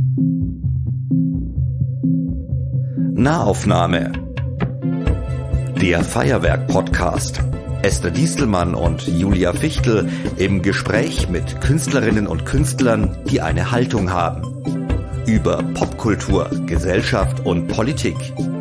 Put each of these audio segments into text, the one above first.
Nahaufnahme. Der Feuerwerk-Podcast. Esther Diestelmann und Julia Fichtel im Gespräch mit Künstlerinnen und Künstlern, die eine Haltung haben. Über Popkultur, Gesellschaft und Politik.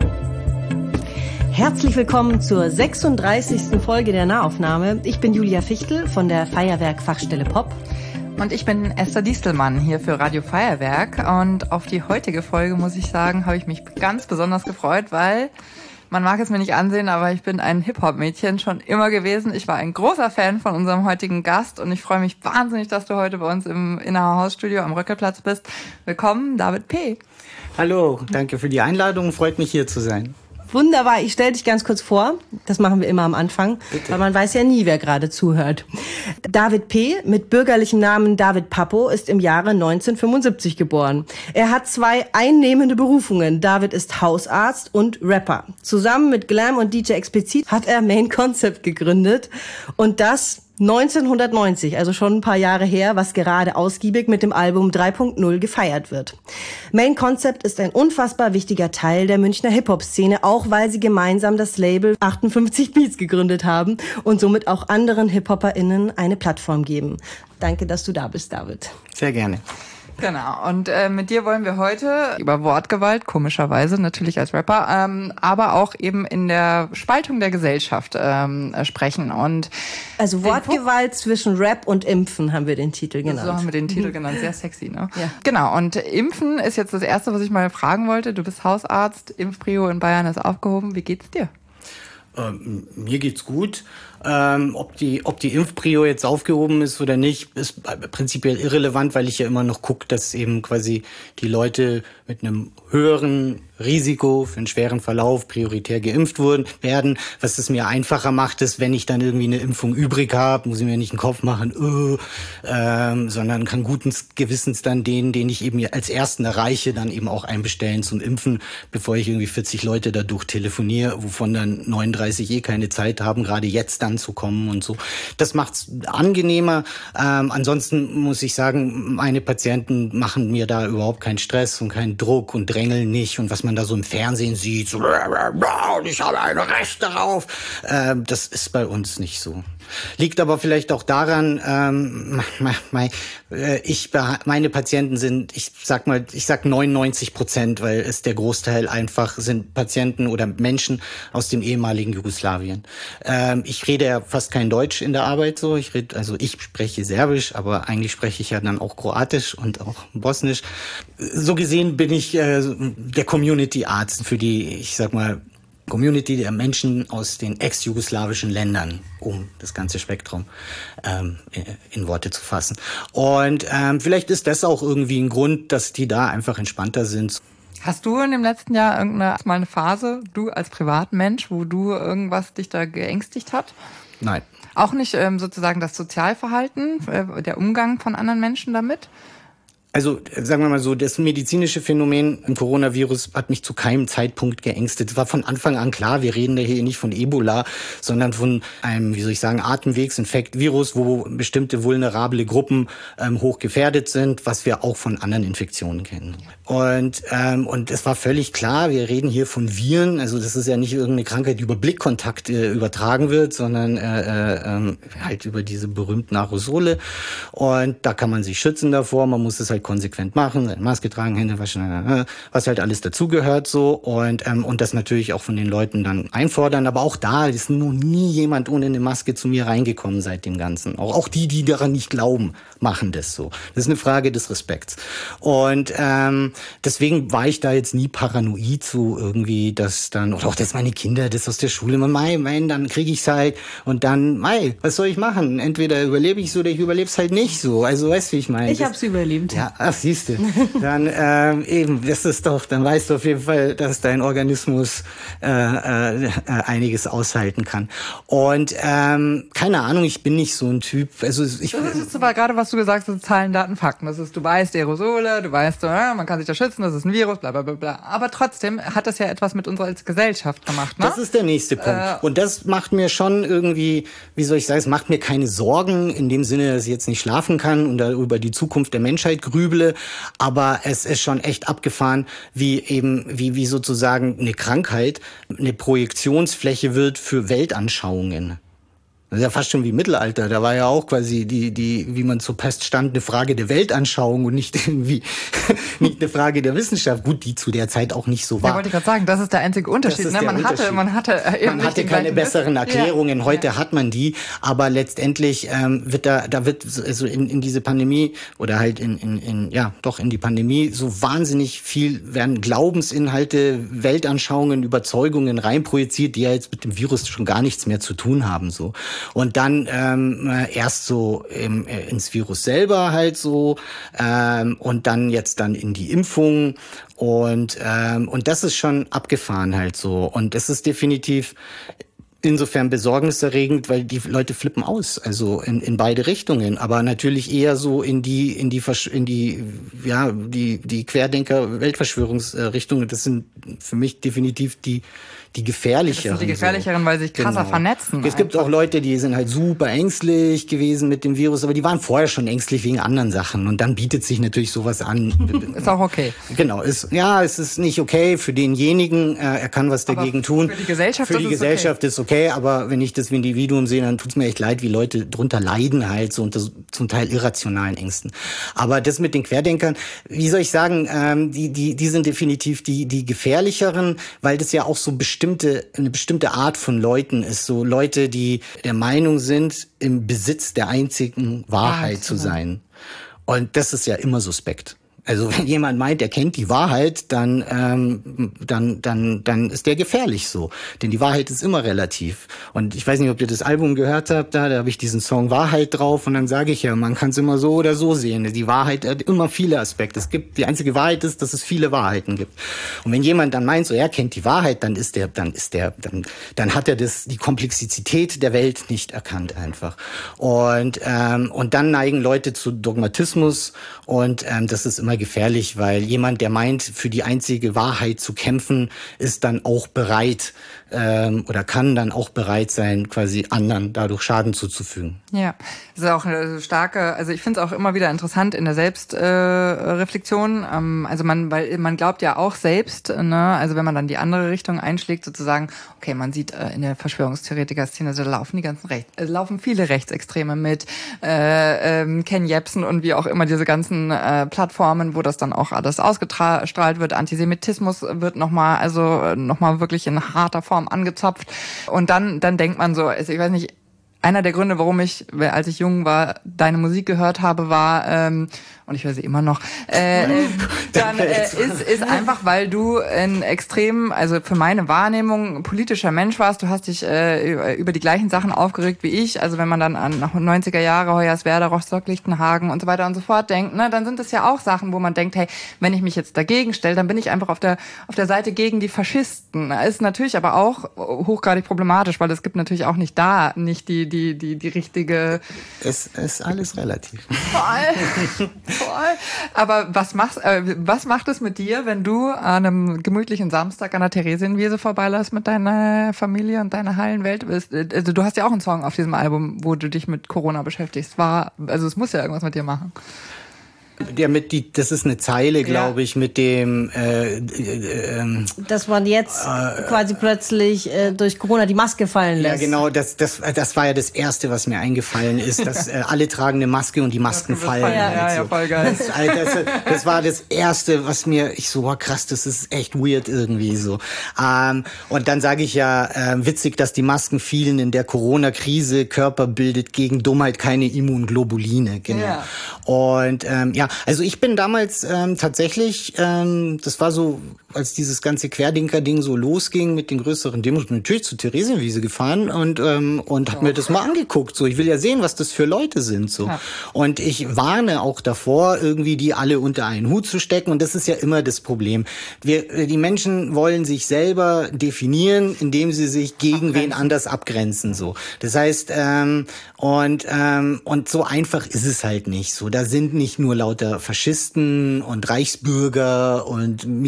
Herzlich willkommen zur 36. Folge der Nahaufnahme. Ich bin Julia Fichtel von der Feuerwerk-Fachstelle Pop. Und ich bin Esther Diestelmann hier für Radio Feuerwerk. Und auf die heutige Folge, muss ich sagen, habe ich mich ganz besonders gefreut, weil man mag es mir nicht ansehen, aber ich bin ein Hip-Hop-Mädchen schon immer gewesen. Ich war ein großer Fan von unserem heutigen Gast und ich freue mich wahnsinnig, dass du heute bei uns im Inner Hausstudio am Röckelplatz bist. Willkommen, David P. Hallo, danke für die Einladung. Freut mich, hier zu sein. Wunderbar, ich stelle dich ganz kurz vor. Das machen wir immer am Anfang, Bitte. Weil man weiß ja nie, wer gerade zuhört. David P. mit bürgerlichem Namen David Pappo ist im Jahre 1975 geboren. Er hat 2 einnehmende Berufungen. David ist Hausarzt und Rapper. Zusammen mit Glam und DJ Explizit hat er Main Concept gegründet und das 1990, also schon ein paar Jahre her, was gerade ausgiebig mit dem Album 3.0 gefeiert wird. Main Concept ist ein unfassbar wichtiger Teil der Münchner Hip-Hop-Szene, auch weil sie gemeinsam das Label 58 Beats gegründet haben und somit auch anderen Hip-HopperInnen eine Plattform geben. Danke, dass du da bist, David. Sehr gerne. Genau, und mit dir wollen wir heute über Wortgewalt, komischerweise natürlich als Rapper, aber auch eben in der Spaltung der Gesellschaft sprechen. Und also Wortgewalt zwischen Rap und Impfen haben wir den Titel genannt. So haben wir den Titel genannt, sehr sexy, ne? Ja. Genau, und Impfen ist jetzt das Erste, was ich mal fragen wollte. Du bist Hausarzt, Impfprio in Bayern ist aufgehoben. Wie geht's dir? Mir geht's gut. Ob die Impfprio jetzt aufgehoben ist oder nicht, ist prinzipiell irrelevant, weil ich ja immer noch gucke, dass eben quasi die Leute mit einem höheren Risiko für einen schweren Verlauf prioritär geimpft werden. Was es mir einfacher macht, ist, wenn ich dann irgendwie eine Impfung übrig habe, muss ich mir nicht einen Kopf machen, sondern kann guten Gewissens dann den ich eben als Ersten erreiche, dann eben auch einbestellen zum Impfen, bevor ich irgendwie 40 Leute dadurch telefoniere, wovon dann 39 keine Zeit haben, gerade jetzt dann zu kommen und so. Das macht's angenehmer. Ansonsten muss ich sagen, meine Patienten machen mir da überhaupt keinen Stress und keinen Druck und drängeln nicht. Und was man da so im Fernsehen sieht, so, ich habe ein Recht darauf, das ist bei uns nicht so. Liegt aber vielleicht auch daran, meine Patienten sind, ich sag 99%, weil es der Großteil einfach sind Patienten oder Menschen aus dem ehemaligen Jugoslawien. Ich rede ja fast kein Deutsch in der Arbeit so. Ich spreche Serbisch, aber eigentlich spreche ich ja dann auch Kroatisch und auch Bosnisch. So gesehen bin ich der Community-Arzt für die, ich sag mal, Community der Menschen aus den ex-jugoslawischen Ländern, um das ganze Spektrum in Worte zu fassen. Und vielleicht ist das auch irgendwie ein Grund, dass die da einfach entspannter sind. Hast du in dem letzten Jahr mal eine Phase, du als Privatmensch, wo du irgendwas dich da geängstigt hat? Nein. Auch nicht sozusagen das Sozialverhalten, der Umgang von anderen Menschen damit? Also sagen wir mal so, das medizinische Phänomen im Coronavirus hat mich zu keinem Zeitpunkt geängstet. Es war von Anfang an klar, wir reden ja hier nicht von Ebola, sondern von einem, Atemwegsinfekt-Virus, wo bestimmte vulnerable Gruppen hoch gefährdet sind, was wir auch von anderen Infektionen kennen. Und es war völlig klar, wir reden hier von Viren, also das ist ja nicht irgendeine Krankheit, die über Blickkontakt übertragen wird, sondern halt über diese berühmten Aerosole. Und da kann man sich schützen davor, man muss es halt konsequent machen, Maske tragen, Hände waschen, was halt alles dazugehört so und das natürlich auch von den Leuten dann einfordern, aber auch da ist noch nie jemand ohne eine Maske zu mir reingekommen seit dem Ganzen. Auch die daran nicht glauben, machen das so. Das ist eine Frage des Respekts. Und deswegen war ich da jetzt nie paranoid zu irgendwie, dass dann, oder auch dass meine Kinder das aus der Schule, dann kriege ich's halt und dann, was soll ich machen? Entweder überlebe ich es oder ich überlebe es halt nicht so. Also weißt du, wie ich meine? Ich hab's überlebt. Ja, siehst du. Dann eben, das ist doch, dann weißt du auf jeden Fall, dass dein Organismus einiges aushalten kann. Und keine Ahnung, ich bin nicht so ein Typ. Also das ist aber gerade, was du gesagt hast, Zahlen, Daten, Fakten. Das ist, du weißt Aerosole, du weißt, man kann sich da schützen, das ist ein Virus, bla bla bla bla. Aber trotzdem hat das ja etwas mit uns als Gesellschaft gemacht, ne? Das ist der nächste Punkt. Und das macht mir schon irgendwie, es macht mir keine Sorgen in dem Sinne, dass ich jetzt nicht schlafen kann und da über die Zukunft der Menschheit grübeln grüble, aber es ist schon echt abgefahren, wie sozusagen eine Krankheit eine Projektionsfläche wird für Weltanschauungen. Das ist ja fast schon wie Mittelalter. Da war ja auch quasi wie man zur Pest stand, eine Frage der Weltanschauung und nicht irgendwie nicht eine Frage der Wissenschaft. Gut, die zu der Zeit auch nicht so war. Ja, wollte ich gerade sagen, das ist der einzige Unterschied. Ne? Man hatte keine besseren Erklärungen. Heute hat man die, aber letztendlich wird also in diese Pandemie oder halt in die Pandemie so wahnsinnig viel werden Glaubensinhalte, Weltanschauungen, Überzeugungen reinprojiziert, die ja jetzt mit dem Virus schon gar nichts mehr zu tun haben, so. Und dann erst so ins Virus selber halt so und dann jetzt dann in die Impfung und das ist schon abgefahren halt so. Und das ist definitiv insofern besorgniserregend, weil die Leute flippen aus, also in beide Richtungen, aber natürlich eher so in die Querdenker Weltverschwörungsrichtungen. Das sind für mich definitiv die gefährlicheren. Das sind die gefährlicheren, weil sie sich krasser vernetzen. Es gibt auch Leute, die sind halt super ängstlich gewesen mit dem Virus, aber die waren vorher schon ängstlich wegen anderen Sachen und dann bietet sich natürlich sowas an. Ist auch okay. Genau, es ist nicht okay für denjenigen, er kann was dagegen tun. Für die Gesellschaft ist okay, aber wenn ich das wie Individuum sehe, dann tut's mir echt leid, wie Leute drunter leiden halt, so unter zum Teil irrationalen Ängsten. Aber das mit den Querdenkern, wie soll ich sagen, die sind definitiv die gefährlicheren, weil das ja auch so eine bestimmte Art von Leuten ist, so Leute, die der Meinung sind, im Besitz der einzigen Wahrheit zu sein. Und das ist ja immer suspekt. Also wenn jemand meint, er kennt die Wahrheit, dann ist der gefährlich so. Denn die Wahrheit ist immer relativ. Und ich weiß nicht, ob ihr das Album gehört habt, da habe ich diesen Song Wahrheit drauf und dann sage ich ja, man kann es immer so oder so sehen. Die Wahrheit hat immer viele Aspekte. Die einzige Wahrheit ist, dass es viele Wahrheiten gibt. Und wenn jemand dann meint, so er kennt die Wahrheit, dann hat er die Komplexität der Welt nicht erkannt einfach. Und dann neigen Leute zu Dogmatismus und das ist immer gefährlich, weil jemand, der meint, für die einzige Wahrheit zu kämpfen, ist dann auch bereit oder kann dann auch bereit sein, quasi anderen dadurch Schaden zuzufügen. Ja, das ist auch eine starke, also ich finde es auch immer wieder interessant in der Selbstreflexion, weil man glaubt ja auch selbst, ne, also wenn man dann die andere Richtung einschlägt, sozusagen, okay, man sieht in der Verschwörungstheoretiker-Szene, also da laufen viele Rechtsextreme mit, Ken Jebsen und wie auch immer diese ganzen Plattformen, wo das dann auch alles ausgestrahlt wird, Antisemitismus wird nochmal wirklich in harter Form angezapft und dann denkt man so, also ich weiß nicht, einer der Gründe, warum ich, als ich jung war, deine Musik gehört habe, war, und ich höre sie immer noch, ist einfach, weil du ein extrem, also für meine Wahrnehmung, politischer Mensch warst. Du hast dich über die gleichen Sachen aufgeregt wie ich. Also wenn man dann an 90er Jahre, Hoyerswerda, Rostock-Lichtenhagen und so weiter und so fort denkt, ne, dann sind das ja auch Sachen, wo man denkt, hey, wenn ich mich jetzt dagegen stelle, dann bin ich einfach auf der Seite gegen die Faschisten. Ist natürlich aber auch hochgradig problematisch, weil es gibt natürlich auch nicht die richtige... Es ist alles relativ. Voll. Aber was macht es mit dir, wenn du an einem gemütlichen Samstag an der Theresienwiese vorbeiläufst mit deiner Familie und deiner heilen Welt? Also du hast ja auch einen Song auf diesem Album, wo du dich mit Corona beschäftigst. Also es muss ja irgendwas mit dir machen. Das ist eine Zeile, glaube ich, mit dem dass man jetzt quasi plötzlich durch Corona die Maske fallen lässt. Ja, genau, das war ja das Erste, was mir eingefallen ist, dass alle tragen eine Maske und die Masken fallen. Ja, voll geil. Das war das Erste, was krass, das ist echt weird irgendwie so. Und dann sage ich ja, witzig, dass die Masken fielen in der Corona-Krise, Körper bildet gegen Dummheit keine Immunglobuline. Genau. Ja. Und also ich bin damals tatsächlich, das war so, als dieses ganze Querdenker-Ding so losging mit den größeren Demos, bin natürlich zur Theresienwiese gefahren und hab mir das mal angeguckt. So, ich will ja sehen, was das für Leute sind. So. Ja. Und ich warne auch davor, irgendwie die alle unter einen Hut zu stecken. Und das ist ja immer das Problem. Die Menschen wollen sich selber definieren, indem sie sich gegen wen anders abgrenzen. So. Das heißt, und so einfach ist es halt nicht. So, da sind nicht nur lauter Faschisten und Reichsbürger und Mikrochip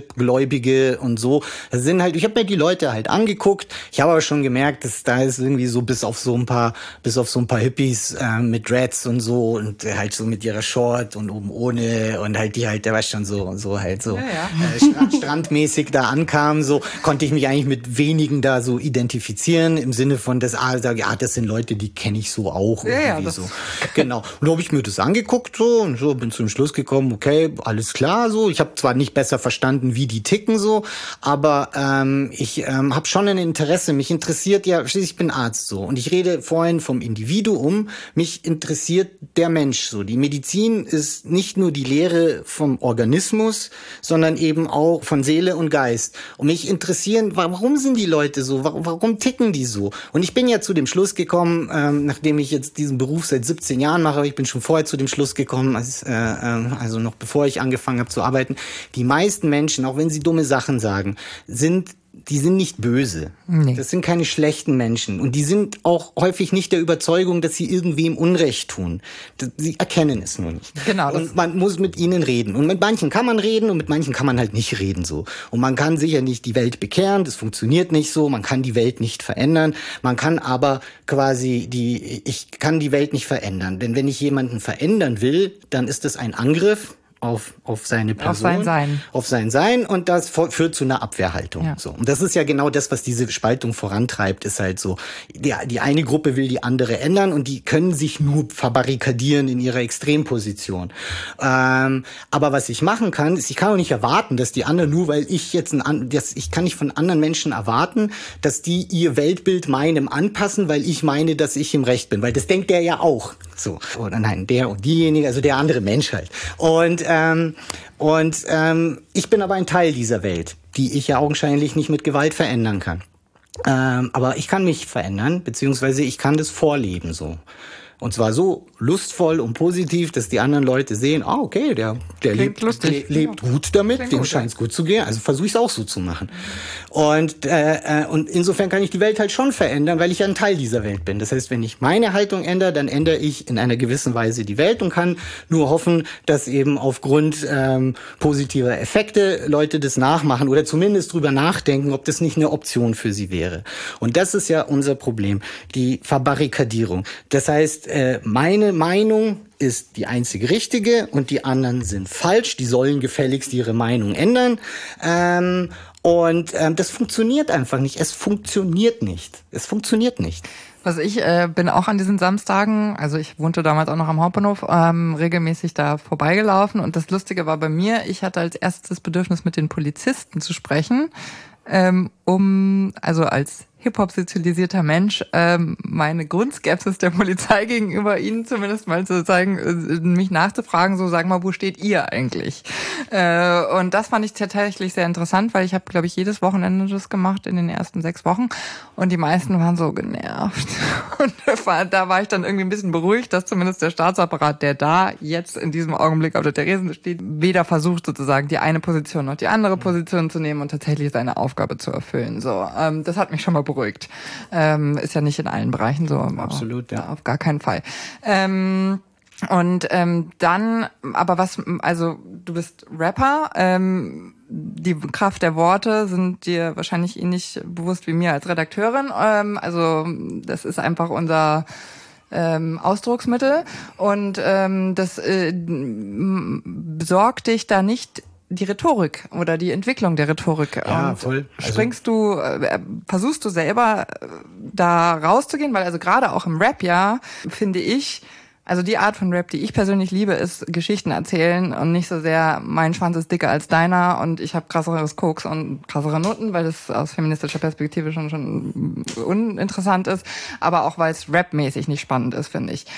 Worship-Gläubige und so. Das sind halt, ich habe mir die Leute halt angeguckt. Ich habe aber schon gemerkt, dass da ist irgendwie so bis auf so ein paar Hippies mit Dreads und so und halt so mit ihrer Short und oben ohne und halt die halt, der war schon so strandmäßig da ankam, so konnte ich mich eigentlich mit wenigen da so identifizieren im Sinne von, das sind Leute, die kenne ich so auch irgendwie so. Genau. Und da habe ich mir das angeguckt so und so bin zum Schluss gekommen, okay, alles klar so. Ich habe zwar nicht besser verstanden, wie die ticken so, aber ich habe schon ein Interesse. Mich interessiert ja, schließlich ich bin Arzt so und ich rede vorhin vom Individuum. Mich interessiert der Mensch so. Die Medizin ist nicht nur die Lehre vom Organismus, sondern eben auch von Seele und Geist. Und mich interessieren, warum sind die Leute so? Warum ticken die so? Und ich bin ja zu dem Schluss gekommen, nachdem ich jetzt diesen Beruf seit 17 Jahren mache, aber ich bin schon vorher zu dem Schluss gekommen, also noch bevor ich angefangen habe zu arbeiten, die meisten Menschen, auch wenn sie dumme Sachen sagen, die sind nicht böse. Nee. Das sind keine schlechten Menschen. Und die sind auch häufig nicht der Überzeugung, dass sie irgendwem Unrecht tun. Sie erkennen es nur nicht. Genau. Und man muss mit ihnen reden. Und mit manchen kann man reden und mit manchen kann man halt nicht reden so. Und man kann sicher nicht die Welt bekehren, das funktioniert nicht so. Man kann die Welt nicht verändern. Man kann aber quasi ich kann die Welt nicht verändern. Denn wenn ich jemanden verändern will, dann ist das ein Angriff auf seine Person, auf sein Sein und das führt zu einer Abwehrhaltung. Ja. So. Und das ist ja genau das, was diese Spaltung vorantreibt, ist halt so, die eine Gruppe will die andere ändern und die können sich nur verbarrikadieren in ihrer Extremposition. Aber was ich machen kann, ist, ich kann auch nicht erwarten, dass die anderen, nur weil ich jetzt ich kann nicht von anderen Menschen erwarten, dass die ihr Weltbild meinem anpassen, weil ich meine, dass ich im Recht bin, weil das denkt der ja auch. So. Oder nein, der und diejenige, also der andere Mensch halt. Und ich bin aber ein Teil dieser Welt, die ich ja augenscheinlich nicht mit Gewalt verändern kann. Aber ich kann mich verändern, beziehungsweise ich kann das vorleben so. Und zwar so lustvoll und positiv, dass die anderen Leute sehen, okay, der lebt gut damit, dem scheint es gut zu gehen, also versuche ich es auch so zu machen. Und insofern kann ich die Welt halt schon verändern, weil ich ja ein Teil dieser Welt bin. Das heißt, wenn ich meine Haltung ändere, dann ändere ich in einer gewissen Weise die Welt und kann nur hoffen, dass eben aufgrund positiver Effekte Leute das nachmachen oder zumindest drüber nachdenken, ob das nicht eine Option für sie wäre. Und das ist ja unser Problem, die Verbarrikadierung. Das heißt, meine Meinung ist die einzige richtige und die anderen sind falsch. Die sollen gefälligst ihre Meinung ändern. Das funktioniert einfach nicht. Es funktioniert nicht. Ich bin auch an diesen Samstagen, also ich wohnte damals auch noch am Hauptbahnhof, regelmäßig da vorbeigelaufen. Und das Lustige war bei mir, ich hatte als erstes das Bedürfnis, mit den Polizisten zu sprechen, also als Hip-Hop-sozialisierter Mensch meine Grundskepsis der Polizei gegenüber ihnen zumindest mal zu zeigen, mich nachzufragen, so sag mal, wo steht ihr eigentlich? Und das fand ich tatsächlich sehr interessant, weil ich habe, glaube ich, jedes Wochenende das gemacht in den ersten 6 Wochen und die meisten waren so genervt. Und da war ich dann irgendwie ein bisschen beruhigt, dass zumindest der Staatsapparat, der da jetzt in diesem Augenblick auf der Therese steht, weder versucht sozusagen die eine Position noch die andere Position zu nehmen und tatsächlich seine Aufgabe zu erfüllen. So, das hat mich schon mal beruhigt. Ist ja nicht in allen Bereichen so. Absolut, ja. Auf gar keinen Fall. Dann, aber also du bist Rapper, die Kraft der Worte sind dir wahrscheinlich ähnlich bewusst wie mir als Redakteurin. Also das ist einfach unser Ausdrucksmittel und das besorgt dich da nicht die Rhetorik oder die Entwicklung der Rhetorik. Ja, und voll. Versuchst du selber da rauszugehen? Weil also gerade auch im Rap, ja, finde ich, also die Art von Rap, die ich persönlich liebe, ist Geschichten erzählen und nicht so sehr, mein Schwanz ist dicker als deiner und ich habe krasseres Koks und krassere Noten, weil das aus feministischer Perspektive schon uninteressant ist, aber auch weil es rapmäßig nicht spannend ist, finde ich.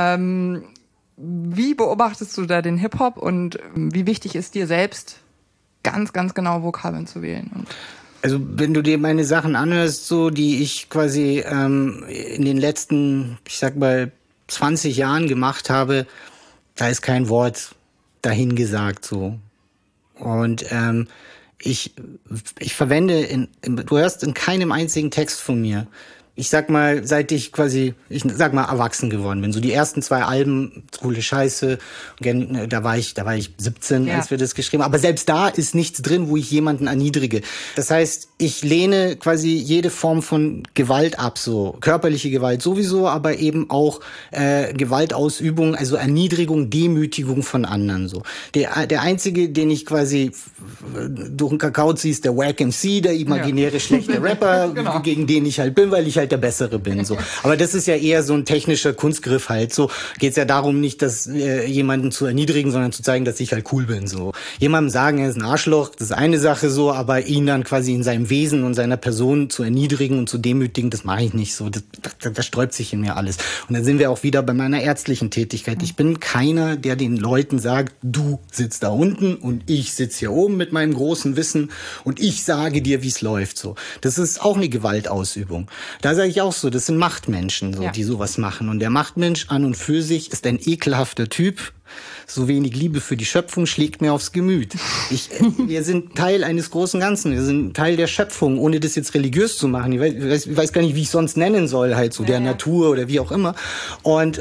Wie beobachtest du da den Hip-Hop und wie wichtig ist dir selbst, ganz, ganz genau Vokabeln zu wählen? Also wenn du dir meine Sachen anhörst, so die ich quasi in den letzten, ich sag mal, 20 Jahren gemacht habe, da ist kein Wort dahingesagt so. Und ich verwende, du hörst in keinem einzigen Text von mir ich sag mal, seit ich erwachsen geworden bin. So die ersten 2 Alben, coole Scheiße, da war ich 17, als wir das geschrieben haben. Aber selbst da ist nichts drin, wo ich jemanden erniedrige. Das heißt, ich lehne quasi jede Form von Gewalt ab, so körperliche Gewalt sowieso, aber eben auch Gewaltausübung, also Erniedrigung, Demütigung von anderen. So der einzige, den ich quasi durch den Kakao ziehe, ist der Wack MC, der imaginäre schlechte Rapper, genau, gegen den ich halt bin, weil ich halt der Bessere bin. So. Aber das ist ja eher so ein technischer Kunstgriff halt. So geht's ja darum, nicht jemanden zu erniedrigen, sondern zu zeigen, dass ich halt cool bin. So jemandem sagen, er ist ein Arschloch, das ist eine Sache so, aber ihn dann quasi in seinem Wesen und seiner Person zu erniedrigen und zu demütigen, das mache ich nicht so. Das sträubt sich in mir alles. Und dann sind wir auch wieder bei meiner ärztlichen Tätigkeit. Ich bin keiner, der den Leuten sagt, du sitzt da unten und ich sitze hier oben mit meinem großen Wissen und ich sage dir, wie es läuft. So, das ist auch eine Gewaltausübung. Da sage ich auch so, das sind Machtmenschen, so, die sowas machen. Und der Machtmensch an und für sich ist ein ekelhafter Typ. So wenig Liebe für die Schöpfung schlägt mir aufs Gemüt. Wir sind Teil eines großen Ganzen. Wir sind Teil der Schöpfung, ohne das jetzt religiös zu machen. Ich weiß gar nicht, wie ich sonst nennen soll, halt so der Natur oder wie auch immer. Und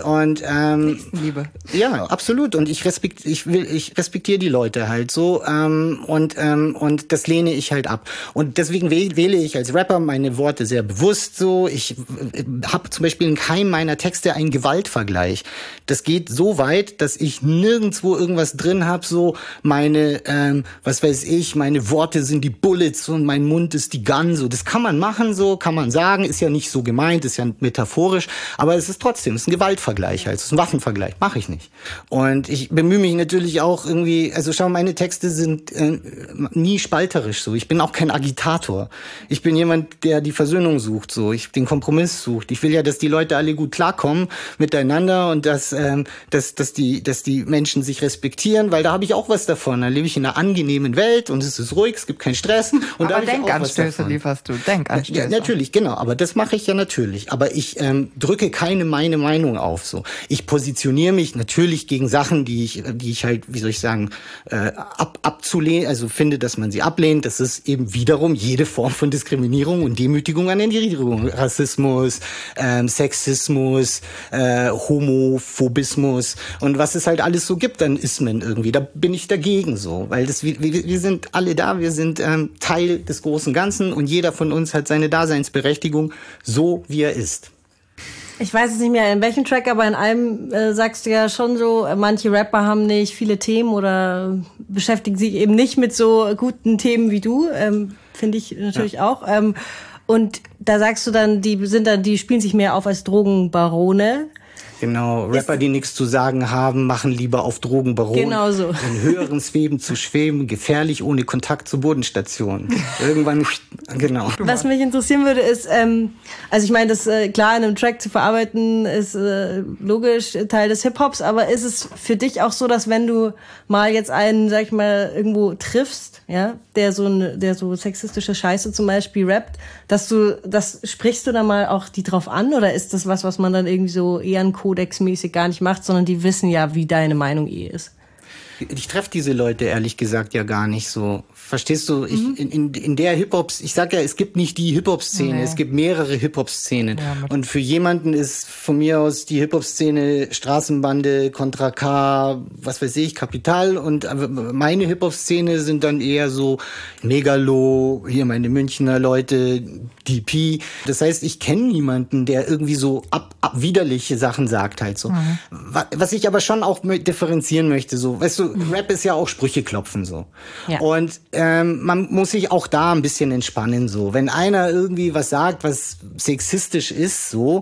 Liebe. Ja, absolut. Und ich respektiere die Leute halt so. Und das lehne ich halt ab. Und deswegen wähle ich als Rapper meine Worte sehr bewusst so. Ich habe zum Beispiel in keinem meiner Texte einen Gewaltvergleich. Das geht so weit, dass ich nirgendwo irgendwas drin habe, so meine, meine Worte sind die Bullets und mein Mund ist die Gun, so. Das kann man machen, so, kann man sagen, ist ja nicht so gemeint, ist ja metaphorisch, aber es ist trotzdem, es ist ein Gewaltvergleich halt, es ist ein Waffenvergleich, mache ich nicht. Und ich bemühe mich natürlich auch irgendwie, also schau, meine Texte sind nie spalterisch, so. Ich bin auch kein Agitator. Ich bin jemand, der die Versöhnung sucht, so. Den Kompromiss sucht. Ich will ja, dass die Leute alle gut klarkommen miteinander und dass die Menschen sich respektieren, weil da habe ich auch was davon. Da lebe ich in einer angenehmen Welt und es ist ruhig, es gibt keinen Stress. Und aber Denkanstöße lieferst du, Denkanstöße. Ja, natürlich, genau, aber das mache ich ja natürlich. Aber ich drücke keine meine Meinung auf. So, ich positioniere mich natürlich gegen Sachen, die ich halt, wie soll ich sagen, abzulehnen, also finde, dass man sie ablehnt. Das ist eben wiederum jede Form von Diskriminierung und Demütigung an Erniedrigung. Rassismus, Sexismus, Homophobismus und was es halt alles so gibt an Ismen irgendwie. Da bin ich dagegen so, weil wir sind alle da, wir sind Teil des großen Ganzen und jeder von uns hat seine Daseinsberechtigung, so wie er ist. Ich weiß es nicht mehr in welchem Track, aber in einem sagst du ja schon so, manche Rapper haben nicht viele Themen oder beschäftigen sich eben nicht mit so guten Themen wie du, finde ich natürlich auch. Und da sagst du dann, die spielen sich mehr auf als Drogenbarone. Genau, Rapper, die nichts zu sagen haben, machen lieber auf Drogenbaron. Genau so. In höheren Schweben zu schweben, gefährlich ohne Kontakt zur Bodenstation. Irgendwann, genau. Was mich interessieren würde, ist, also ich meine, das klar in einem Track zu verarbeiten, ist logisch Teil des Hip-Hops, aber ist es für dich auch so, dass wenn du mal jetzt einen, sag ich mal, irgendwo triffst, ja, der so sexistische Scheiße zum Beispiel rappt, sprichst du da mal auch die drauf an, oder ist das was man dann irgendwie so eher ein Kodex-mäßig gar nicht macht, sondern die wissen ja, wie deine Meinung ist? Ich treffe diese Leute ehrlich gesagt ja gar nicht so. Verstehst du? In der Hip-Hop, ich sag ja, es gibt nicht die Hip-Hop-Szene, es gibt mehrere Hip-Hop-Szenen. Ja, und für jemanden ist von mir aus die Hip-Hop-Szene Straßenbande, Contra K, was weiß ich, Kapital. Und meine Hip-Hop-Szene sind dann eher so Megalo, hier meine Münchner Leute, DP. Das heißt, ich kenne niemanden, der irgendwie so widerliche Sachen sagt halt so. Was ich aber schon auch differenzieren möchte, so, weißt du, Rap ist ja auch Sprüche klopfen so. Ja. Und man muss sich auch da ein bisschen entspannen so. Wenn einer irgendwie was sagt, was sexistisch ist so,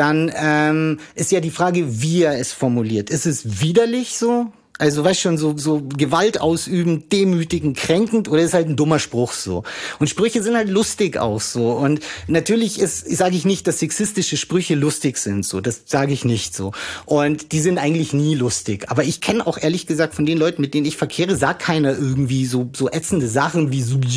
dann ist ja die Frage, wie er es formuliert. Ist es widerlich so? Also, weißt schon, so Gewalt ausüben, demütigen, kränkend, oder ist halt ein dummer Spruch so. Und Sprüche sind halt lustig auch so. Und natürlich sage ich nicht, dass sexistische Sprüche lustig sind so. Das sage ich nicht so. Und die sind eigentlich nie lustig. Aber ich kenne auch ehrlich gesagt von den Leuten, mit denen ich verkehre, sagt keiner irgendwie so ätzende Sachen wie so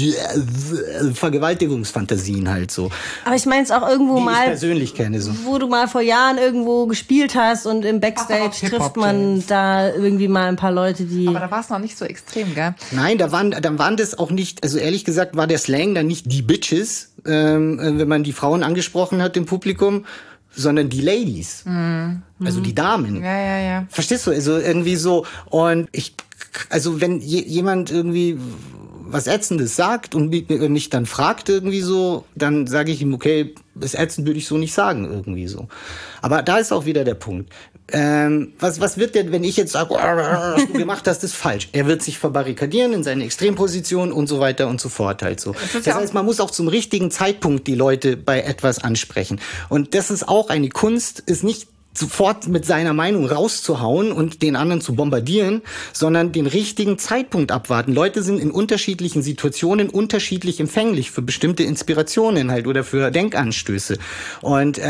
Vergewaltigungsfantasien halt so. Aber ich meine es auch irgendwo die mal, ich persönlich kenne so. Wo du mal vor Jahren irgendwo gespielt hast und im Backstage trifft man da irgendwie mal ein paar Leute, die... Aber da war es noch nicht so extrem, gell? Nein, dann waren das auch nicht, also ehrlich gesagt war der Slang dann nicht die Bitches, wenn man die Frauen angesprochen hat im Publikum, sondern die Ladies. Also die Damen. Ja. Verstehst du? Also irgendwie so. Und also wenn jemand irgendwie was Ätzendes sagt und mich dann fragt irgendwie so, dann sage ich ihm, okay, das ätzend würde ich so nicht sagen irgendwie so. Aber da ist auch wieder der Punkt. Was wird denn, wenn ich jetzt sage, was du gemacht hast, ist falsch. Er wird sich verbarrikadieren in seine Extremposition und so weiter und so fort halt so. Das heißt, man muss auch zum richtigen Zeitpunkt die Leute bei etwas ansprechen. Und das ist auch eine Kunst, ist nicht sofort mit seiner Meinung rauszuhauen und den anderen zu bombardieren, sondern den richtigen Zeitpunkt abwarten. Leute sind in unterschiedlichen Situationen unterschiedlich empfänglich für bestimmte Inspirationen halt oder für Denkanstöße. Und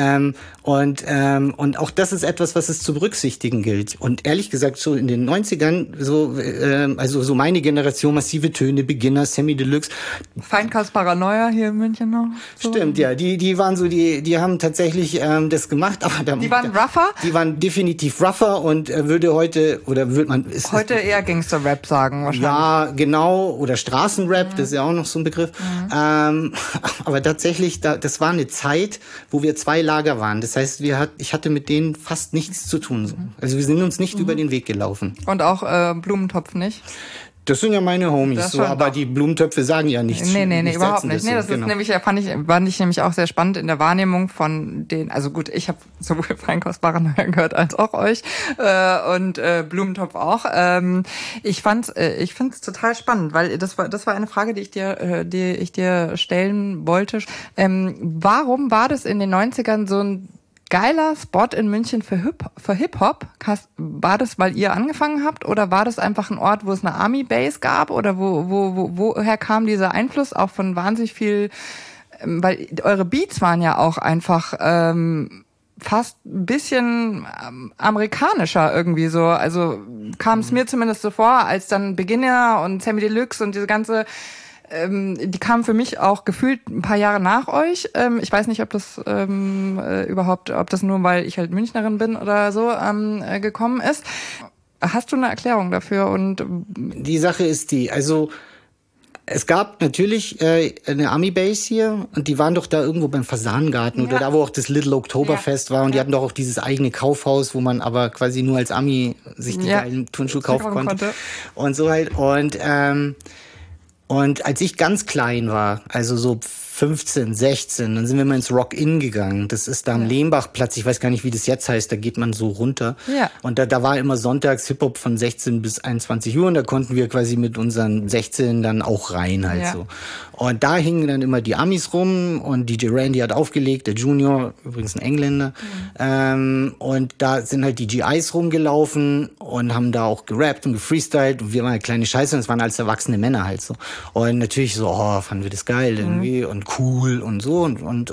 auch das ist etwas, was es zu berücksichtigen gilt. Und ehrlich gesagt, so in den 90ern, so meine Generation, Massive Töne, Beginner, Semi Deluxe. Feinkast Paranoia hier in München noch. So. Stimmt, ja. Die waren so, die haben tatsächlich das gemacht, aber die waren rougher? Die waren definitiv rougher und würde heute, oder würde man... Heute eher Gangster-Rap sagen wahrscheinlich. Ja, genau, oder Straßenrap, das ist ja auch noch so ein Begriff. Aber tatsächlich, das war eine Zeit, wo wir 2 Lager waren. Das heißt, ich hatte mit denen fast nichts zu tun. Also wir sind uns nicht über den Weg gelaufen. Und auch Blumentopf nicht? Das sind ja meine Homies, so, aber die Blumentöpfe sagen ja nichts. Nee, überhaupt nicht. Nee, das ist nämlich, fand ich nämlich auch sehr spannend in der Wahrnehmung von den, also gut, ich habe sowohl Feinkost Paranoia gehört als auch euch und Blumentopf auch. Ich find's total spannend, weil das war eine Frage, die ich dir stellen wollte. Warum war das in den 90ern so ein geiler Spot in München für Hip-Hop? War das, weil ihr angefangen habt oder war das einfach ein Ort, wo es eine Army-Base gab oder woher kam dieser Einfluss auch von wahnsinnig viel, weil eure Beats waren ja auch einfach fast ein bisschen amerikanischer irgendwie so, also kam es mir zumindest so vor, als dann Beginner und Semi Deluxe und diese ganze die kamen für mich auch gefühlt ein paar Jahre nach euch. Ich weiß nicht, ob das ob das nur, weil ich halt Münchnerin bin oder so, gekommen ist. Hast du eine Erklärung dafür? Und die Sache ist also es gab natürlich eine Army-Base hier und die waren doch da irgendwo beim Fasanengarten oder da, wo auch das Little Oktoberfest war und die hatten doch auch dieses eigene Kaufhaus, wo man aber quasi nur als Ami sich die geilen Turnschuhe kaufen konnte. Und so halt. Und als ich ganz klein war, also so 15, 16, dann sind wir mal ins Rock-In gegangen. Das ist da am Lehmbachplatz. Ich weiß gar nicht, wie das jetzt heißt. Da geht man so runter. Ja. Und da war immer sonntags Hip-Hop von 16 bis 21 Uhr. Und da konnten wir quasi mit unseren 16 dann auch rein halt so. Und da hingen dann immer die Amis rum. Und DJ Randy hat aufgelegt, der Junior, übrigens ein Engländer. Und da sind halt die GIs rumgelaufen und haben da auch gerappt und gefreestylt. Und wir waren halt kleine Scheiße und es waren alles erwachsene Männer halt so. Und natürlich so, fanden wir das geil irgendwie und cool und so und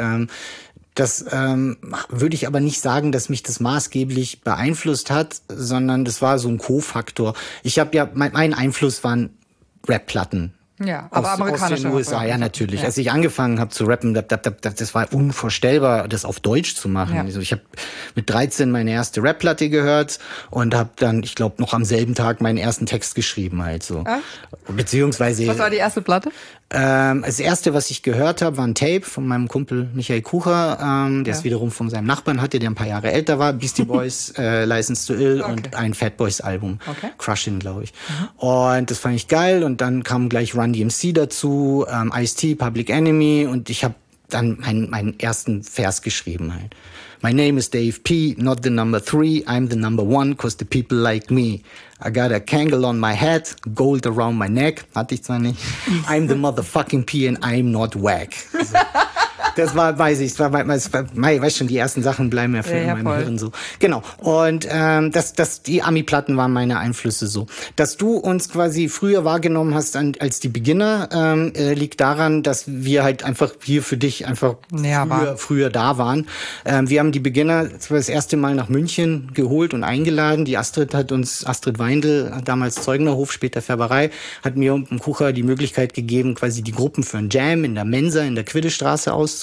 das würde ich aber nicht sagen, dass mich das maßgeblich beeinflusst hat, sondern das war so ein Co-Faktor. Ich habe ja, mein Einfluss waren Rap-Platten. Ja, aber amerikanische aus den USA, Rap. ja natürlich. Ja. Als ich angefangen habe zu rappen, das war unvorstellbar, das auf Deutsch zu machen. Ja. Also ich habe mit 13 meine erste Rap-Platte gehört und habe dann, ich glaube, noch am selben Tag meinen ersten Text geschrieben halt so. Beziehungsweise. Was war die erste Platte? Das erste, was ich gehört habe, war ein Tape von meinem Kumpel Michael Kucher, der es wiederum von seinem Nachbarn hatte, der ein paar Jahre älter war. Beastie Boys, License to Ill und ein Fat Boys Album. Okay. Crushin', glaube ich. Und das fand ich geil und dann kam gleich Run DMC dazu, Ice-T, Public Enemy und ich habe dann meinen ersten Vers geschrieben halt. My name is Dave P, not the number 3, I'm the number 1, cause the people like me. I got a Kangle on my head, gold around my neck, hatte ich zwar nicht. I'm the motherfucking P and I'm not wack. Also, das war, weiß ich, weißt schon, die ersten Sachen bleiben mir für in meinem Hirn so. Genau. Und die Ami-Platten waren meine Einflüsse so. Dass du uns quasi früher wahrgenommen hast als die Beginner, liegt daran, dass wir halt einfach hier für dich einfach früher da waren. Wir haben die Beginner das erste Mal nach München geholt und eingeladen. Die Astrid Weindl, damals Zeugnerhof, später Färberei, hat mir und dem Kucher die Möglichkeit gegeben, quasi die Gruppen für ein Jam in der Mensa in der Quiddestraße auszusuchen.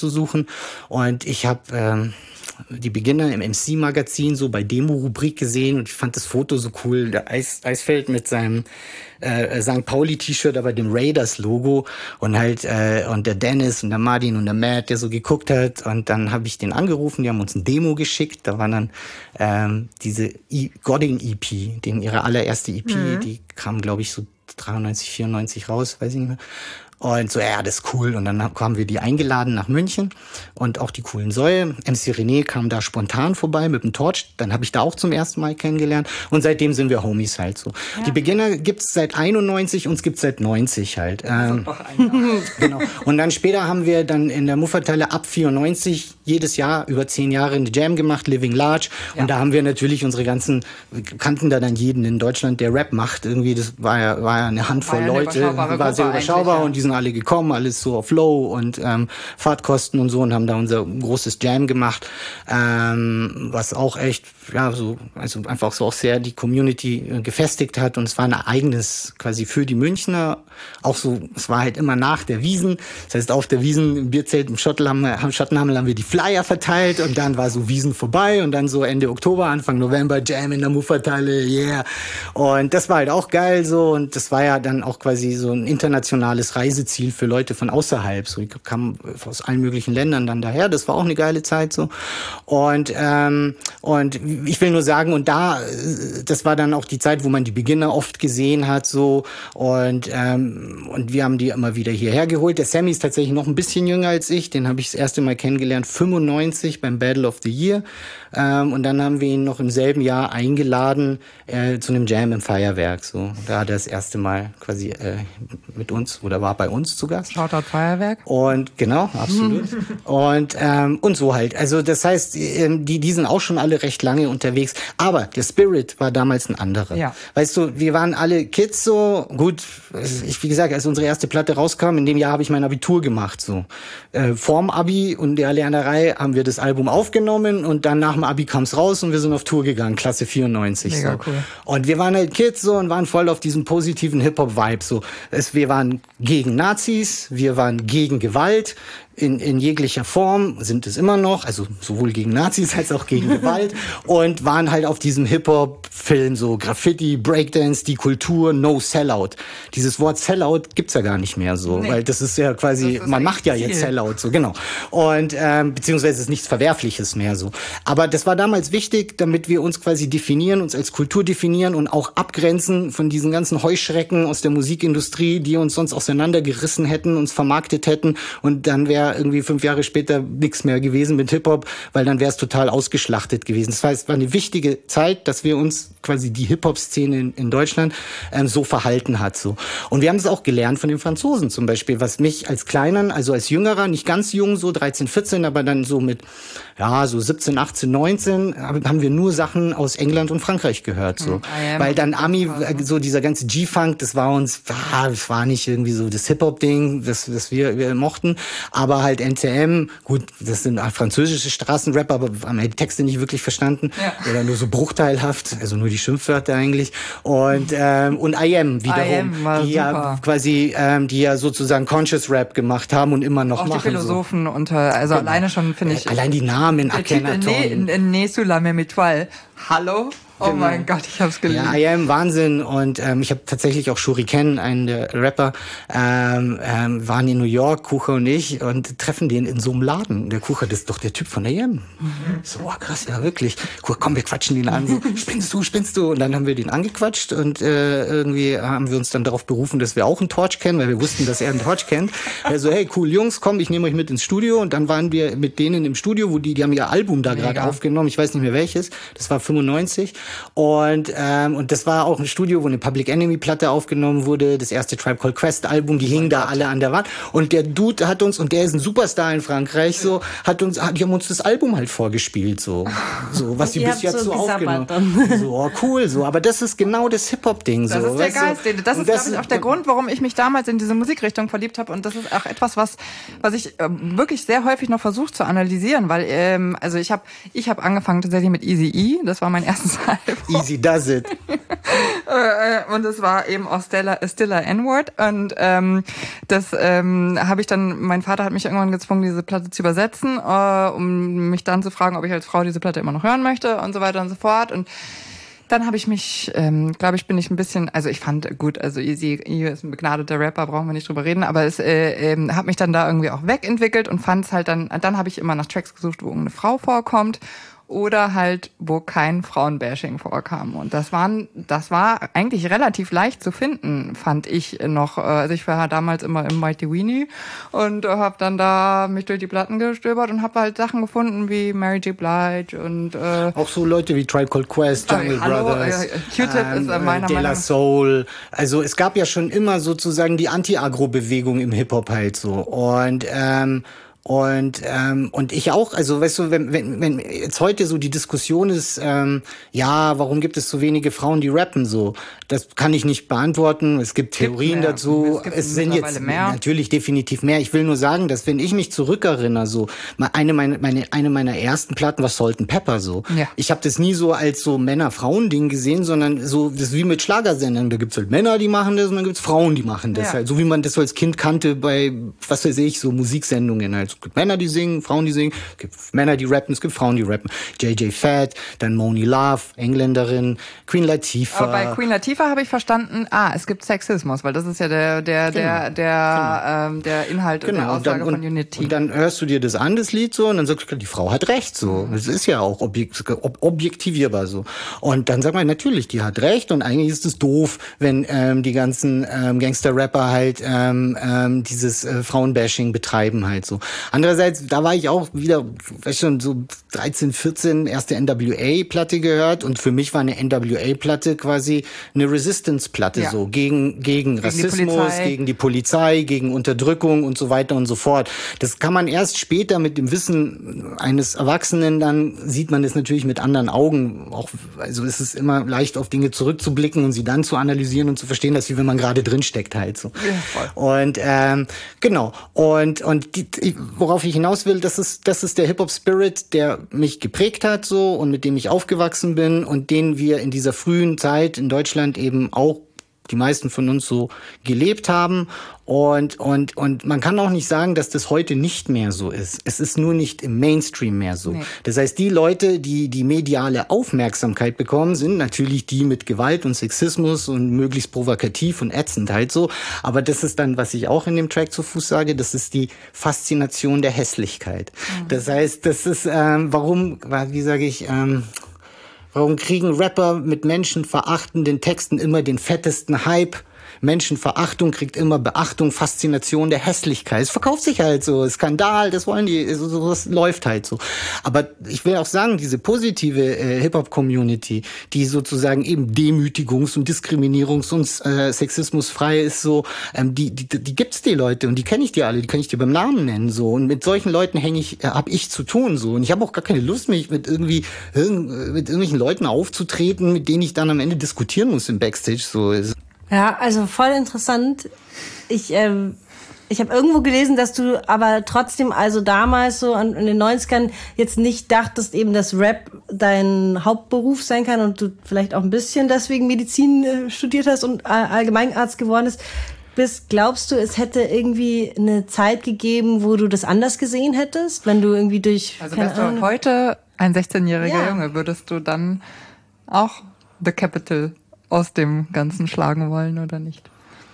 auszusuchen. Und ich habe die Beginner im MC-Magazin so bei Demo-Rubrik gesehen und ich fand das Foto so cool. Der Eisfeld mit seinem St. Pauli-T-Shirt, aber dem Raiders-Logo und halt und der Dennis und der Martin und der Matt, der so geguckt hat. Und dann habe ich den angerufen, die haben uns ein Demo geschickt. Da waren dann diese Godding-EP, ihre allererste EP, die kam, glaube ich, so 93, 94 raus, weiß ich nicht mehr. Und so, ja, das ist cool. Und dann haben wir die eingeladen nach München und auch die coolen Säue. MC René kam da spontan vorbei mit dem Torch. Dann habe ich da auch zum ersten Mal kennengelernt. Und seitdem sind wir Homies halt so. Ja. Die Beginner gibt's seit 91, uns gibt's seit 90 halt. Genau. Und dann später haben wir dann in der Muffathalle ab 94 jedes Jahr über 10 Jahre eine Jam gemacht, Living Large. Und da haben wir natürlich wir kannten da dann jeden in Deutschland, der Rap macht. Irgendwie, das war ja eine Handvoll Leute. War sehr überschaubar und die sind alle gekommen, alles so auf Low und Fahrtkosten und so und haben da unser großes Jam gemacht, was auch echt, also einfach so auch sehr die Community gefestigt hat und es war ein Ereignis quasi für die Münchner, auch so, es war halt immer nach der Wiesn, das heißt auf der Wiesn im Bierzelt im Schottenhammel haben wir die Flyer verteilt und dann war so Wiesn vorbei und dann so Ende Oktober, Anfang November Jam in der Muffathalle, yeah, und das war halt auch geil so und das war ja dann auch quasi so ein internationales Reiseziel für Leute von außerhalb. So, die kamen aus allen möglichen Ländern dann daher. Das war auch eine geile Zeit so. Und ich will nur sagen, das war dann auch die Zeit, wo man die Beginner oft gesehen hat so. Und wir haben die immer wieder hierher geholt. Der Sammy ist tatsächlich noch ein bisschen jünger als ich. Den habe ich das erste Mal kennengelernt, 95 beim Battle of the Year. Und dann haben wir ihn noch im selben Jahr eingeladen zu einem Jam im Feuerwerk. So, da hat er das erste Mal quasi mit uns oder war bei uns zu Gast. Shoutout Feuerwerk. Und genau, absolut. Und so halt. Also das heißt, die sind auch schon alle recht lange unterwegs. Aber der Spirit war damals ein anderer. Ja. Weißt du, wir waren alle Kids so. Gut, wie gesagt, als unsere erste Platte rauskam, in dem Jahr habe ich mein Abitur gemacht. So vorm Abi und der Lernerei haben wir das Album aufgenommen und dann nach dem Abi kam es raus und wir sind auf Tour gegangen, Klasse 94. Mega so. Cool. Und wir waren halt Kids so und waren voll auf diesem positiven Hip-Hop-Vibe. So. Wir waren gegen Nazis, wir waren gegen Gewalt in jeglicher Form, sind es immer noch, also sowohl gegen Nazis als auch gegen Gewalt und waren halt auf diesem Hip-Hop-Film so Graffiti, Breakdance, die Kultur, no Sellout. Dieses Wort Sellout gibt's ja gar nicht mehr so, weil das ist ja quasi, man macht ja jetzt Sellout, so genau. Und beziehungsweise ist nichts Verwerfliches mehr so. Aber das war damals wichtig, damit wir uns quasi definieren, uns als Kultur definieren und auch abgrenzen von diesen ganzen Heuschrecken aus der Musikindustrie, die uns sonst auseinandergerissen hätten, uns vermarktet hätten und dann wäre irgendwie 5 Jahre später nichts mehr gewesen mit Hip-Hop, weil dann wäre es total ausgeschlachtet gewesen. Das heißt, es war eine wichtige Zeit, dass wir uns quasi die Hip-Hop-Szene in Deutschland so verhalten hat. So. Und wir haben es auch gelernt von den Franzosen zum Beispiel, was mich als Kleinen, also als Jüngerer, nicht ganz jung, so 13, 14, aber dann so mit so 17, 18, 19, haben wir nur Sachen aus England und Frankreich gehört. So. Weil dann Ami, so dieser ganze G-Funk, das war nicht irgendwie so das Hip-Hop-Ding, das wir mochten, aber halt NTM, gut, das sind französische Straßenrapper, aber haben die Texte nicht wirklich verstanden oder nur so bruchteilhaft, also nur die Schimpfwörter eigentlich. Und IM wiederum, die ja quasi, die ja sozusagen Conscious Rap gemacht haben und immer noch auch machen. Auch die Philosophen so. Also alleine schon finde ich. Allein die Namen, Akhenaton. Ne sous la même étoile. Hallo? Oh mein Gott, ich hab's geliebt. Ja, I am Wahnsinn. Und ich habe tatsächlich auch Shuriken, einen der Rapper, waren in New York, Kucha und ich, und treffen den in so einem Laden. Der Kucha, das ist doch der Typ von AM. So, krass, ja wirklich. Kucha, komm, wir quatschen den an. So, spinnst du? Und dann haben wir den angequatscht und irgendwie haben wir uns dann darauf berufen, dass wir auch einen Torch kennen, weil wir wussten, dass er einen Torch kennt. Also, hey, cool, Jungs, komm, ich nehme euch mit ins Studio. Und dann waren wir mit denen im Studio, wo die haben ihr Album da gerade aufgenommen. Ich weiß nicht mehr welches. Das war 95. Und das war auch ein Studio, wo eine Public Enemy Platte aufgenommen wurde, das erste Tribe Called Quest Album, die hingen da alle an der Wand. Und der Dude hat uns, und der ist ein Superstar in Frankreich, so, die haben uns das Album halt vorgespielt, so was sie bis jetzt so aufgenommen haben. So, cool, so. Aber das ist genau das Hip-Hop-Ding, so. Das ist der Geist. Das ist, glaube ich, auch der Grund, warum ich mich damals in diese Musikrichtung verliebt habe. Und das ist auch etwas, was ich wirklich sehr häufig noch versuche zu analysieren, weil, also ich habe angefangen tatsächlich mit Eazy-E, das war mein erstes Album. Easy does it. Und es war eben auch Stiller N-Word. Und das habe ich dann, mein Vater hat mich irgendwann gezwungen, diese Platte zu übersetzen, um mich dann zu fragen, ob ich als Frau diese Platte immer noch hören möchte und so weiter und so fort. Und dann habe ich mich, glaube ich, bin ich ein bisschen, also ich fand gut, also Easy ist ein begnadeter Rapper, brauchen wir nicht drüber reden, aber es hat mich dann da irgendwie auch wegentwickelt und fand es halt dann habe ich immer nach Tracks gesucht, wo irgendeine Frau vorkommt oder halt, wo kein Frauenbashing vorkam. Und das war eigentlich relativ leicht zu finden, fand ich noch. Also ich war damals immer im Mighty Weenie und habe dann da mich durch die Platten gestöbert und habe halt Sachen gefunden wie Mary J. Blige und auch so Leute wie Tribe Called Quest, Jungle Brothers, Q-Tip ist meiner De La Soul. Also es gab ja schon immer sozusagen die Anti-Agro-Bewegung im Hip-Hop halt so. Und ich auch, also weißt du, wenn jetzt heute so die Diskussion ist, ja, warum gibt es so wenige Frauen, die rappen so? Das kann ich nicht beantworten. Es gibt Theorien dazu. Es sind jetzt natürlich definitiv mehr. Ich will nur sagen, dass wenn ich mich zurückerinnere, so eine meiner ersten Platten war Salt and Pepper so. Ja. Ich habe das nie so als so Männer-Frauen-Ding gesehen, sondern so das ist wie mit Schlagersendern. Da gibt's halt Männer, die machen das und dann gibt's Frauen, die machen das halt. So wie man das so als Kind kannte bei, was weiß ich, so Musiksendungen halt. Es gibt Männer, die singen, Frauen, die singen. Es gibt Männer, die rappen, es gibt Frauen, die rappen. J.J. Fat, dann Monie Love, Engländerin, Queen Latifah. Aber bei Queen Latifah habe ich verstanden, es gibt Sexismus, weil das ist ja der Inhalt der Aussage von Unity. Und dann hörst du dir das an, das Lied so, und dann sagst du, die Frau hat recht so. Das ist ja auch objektivierbar so. Und dann sagt man natürlich, die hat recht und eigentlich ist es doof, wenn die ganzen Gangster-Rapper halt dieses Frauenbashing betreiben halt so. Andererseits, da war ich auch wieder, schon so 13, 14, erste NWA-Platte gehört und für mich war eine NWA-Platte quasi eine Resistance-Platte so gegen Rassismus, gegen die Polizei, gegen Unterdrückung und so weiter und so fort. Das kann man erst später mit dem Wissen eines Erwachsenen, dann sieht man es natürlich mit anderen Augen. Auch, also es ist immer leicht, auf Dinge zurückzublicken und sie dann zu analysieren und zu verstehen, dass wie wenn man gerade drin steckt halt so. Ja, und genau. Und worauf ich hinaus will, das ist der Hip-Hop-Spirit, der mich geprägt hat so und mit dem ich aufgewachsen bin und den wir in dieser frühen Zeit in Deutschland eben auch die meisten von uns so gelebt haben. Und man kann auch nicht sagen, dass das heute nicht mehr so ist. Es ist nur nicht im Mainstream mehr so. Nee. Das heißt, die Leute, die die mediale Aufmerksamkeit bekommen, sind natürlich die mit Gewalt und Sexismus und möglichst provokativ und ätzend halt so. Aber das ist dann, was ich auch in dem Track zu Fuß sage, das ist die Faszination der Hässlichkeit. Mhm. Das heißt, das ist, warum kriegen Rapper mit menschenverachtenden Texten immer den fettesten Hype? Menschenverachtung kriegt immer Beachtung, Faszination der Hässlichkeit. Es verkauft sich halt so, Skandal, das wollen die, sowas läuft halt so. Aber ich will auch sagen, diese positive Hip-Hop-Community, die sozusagen eben demütigungs- und diskriminierungs- und sexismusfrei ist, so, die gibt's die Leute und die kenne ich dir alle, die kann ich dir beim Namen nennen so. Und mit solchen Leuten hab ich zu tun so. Und ich habe auch gar keine Lust, mich mit irgendwelchen Leuten aufzutreten, mit denen ich dann am Ende diskutieren muss im Backstage so. Ja, also voll interessant. Ich habe irgendwo gelesen, dass du aber trotzdem also damals so in den 90ern jetzt nicht dachtest eben, dass Rap dein Hauptberuf sein kann und du vielleicht auch ein bisschen deswegen Medizin studiert hast und Allgemeinarzt geworden bist. Glaubst du, es hätte irgendwie eine Zeit gegeben, wo du das anders gesehen hättest, wenn du irgendwie durch... Also wärst du heute ein 16-jähriger Junge, würdest du dann auch The Capital aus dem Ganzen schlagen wollen oder nicht?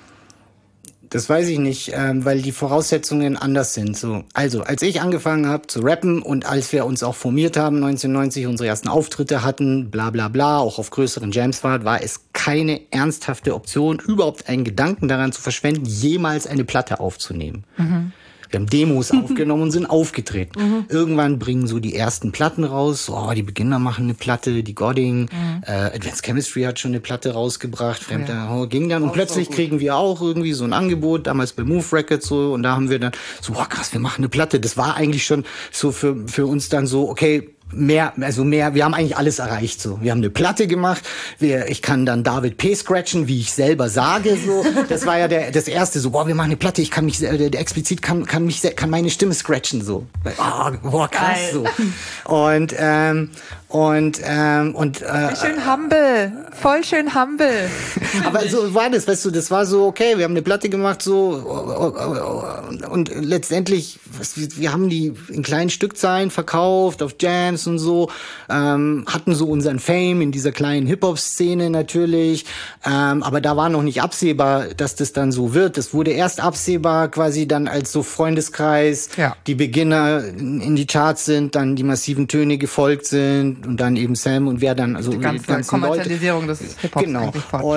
Das weiß ich nicht, weil die Voraussetzungen anders sind. So, also, als ich angefangen habe zu rappen und als wir uns auch formiert haben, 1990 unsere ersten Auftritte hatten, bla bla bla, auch auf größeren Jams war es keine ernsthafte Option, überhaupt einen Gedanken daran zu verschwenden, jemals eine Platte aufzunehmen. Mhm. Wir haben Demos aufgenommen und sind aufgetreten. Mhm. Irgendwann bringen so die ersten Platten raus. Oh, die Beginner machen eine Platte, die Godding. Advanced Chemistry hat schon eine Platte rausgebracht. Ging dann. Und plötzlich kriegen wir auch irgendwie so ein Angebot, damals bei Move Records so. Und da haben wir dann so, boah, krass, wir machen eine Platte. Das war eigentlich schon so für uns dann so, okay, mehr, wir haben eigentlich alles erreicht, so. Wir haben eine Platte gemacht, ich kann dann David P. scratchen, wie ich selber sage, so. Das war ja das erste, so, boah, wir machen eine Platte, ich kann mich, explizit kann meine Stimme scratchen, so. Boah, krass, so. Und Und schön humble, voll schön humble. Aber so war das, weißt du, das war so, okay, wir haben eine Platte gemacht, so, und letztendlich, wir haben die in kleinen Stückzahlen verkauft, auf Jams und so, hatten so unseren Fame in dieser kleinen Hip-Hop-Szene natürlich, aber da war noch nicht absehbar, dass das dann so wird. Das wurde erst absehbar quasi dann als so Freundeskreis, die Beginner in die Charts sind, dann die massiven Töne gefolgt sind und dann eben Sam und wer dann, also die ganze Kommerzialisierung des Hip-Hops. Genau.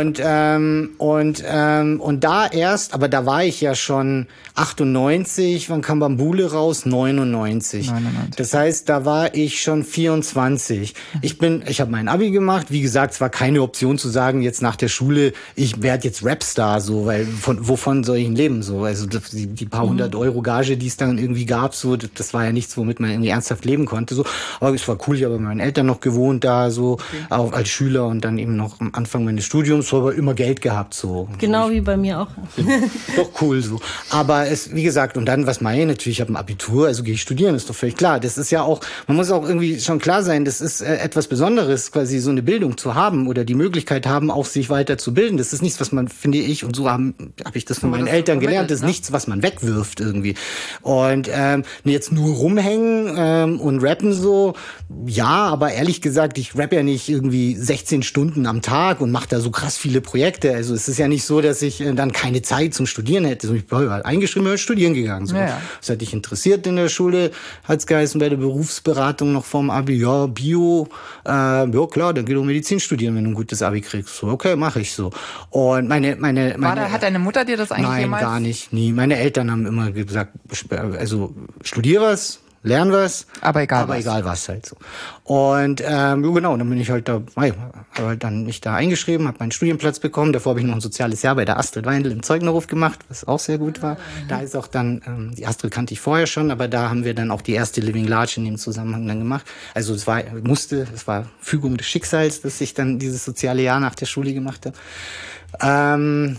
Und da erst, aber da war ich ja schon 98, wann kam Bambule raus? 99. Das heißt, da war ich schon 24. Ich habe mein Abi gemacht. Wie gesagt, es war keine Option zu sagen, jetzt nach der Schule, ich werde jetzt Rapstar, so, weil wovon soll ich denn leben? So, also die paar 100 Euro Gage, die es dann irgendwie gab, so, das war ja nichts, womit man irgendwie ernsthaft leben konnte. So, aber es war cool. Ich habe bei meinen Eltern noch gewohnt da, so, auch als Schüler und dann eben noch am Anfang meines Studiums, aber immer Geld gehabt, so. Genau wie bei mir auch. Doch cool, so. Aber es, wie gesagt, und dann, was meine ich natürlich, ich habe ein Abitur, also gehe ich studieren, ist doch völlig klar. Das ist ja auch, man muss auch irgendwie schon klar sein, das ist etwas Besonderes, quasi so eine Bildung zu haben oder die Möglichkeit haben, auch sich weiter zu bilden. Das ist nichts, was man, finde ich, und so hab ich das von meinen Eltern gelernt, das ist nichts, was man wegwirft irgendwie. Und jetzt nur rumhängen und rappen so, ja, aber ehrlich gesagt, ich rappe ja nicht irgendwie 16 Stunden am Tag und mache da so krass viele Projekte. Also es ist ja nicht so, dass ich dann keine Zeit zum Studieren hätte. Also ich war eingeschrieben, bin studieren gegangen. So. Ja. Das hat dich interessiert in der Schule, hat's geheißen bei der Berufsberatung noch vorm Abi, ja, Bio, ja klar, dann geh du Medizin studieren, wenn du ein gutes Abi kriegst. So, okay, mache ich so. Und hat deine Mutter dir das eigentlich jemals? Nein, gar nicht, nie. Meine Eltern haben immer gesagt, also studier was, lern was, aber egal was halt so. Und genau, dann bin ich halt da, habe halt dann mich da eingeschrieben, habe meinen Studienplatz bekommen. Davor habe ich noch ein soziales Jahr bei der Astrid Weindl im Zeugnerhof gemaes, was auch sehr gut war. Da ist auch dann, die Astrid kannte ich vorher schon, aber da haben wir dann auch die erste Living Large in dem Zusammenhang dann gemacht. Also es war Fügung des Schicksals, dass ich dann dieses soziale Jahr nach der Schule gemacht habe.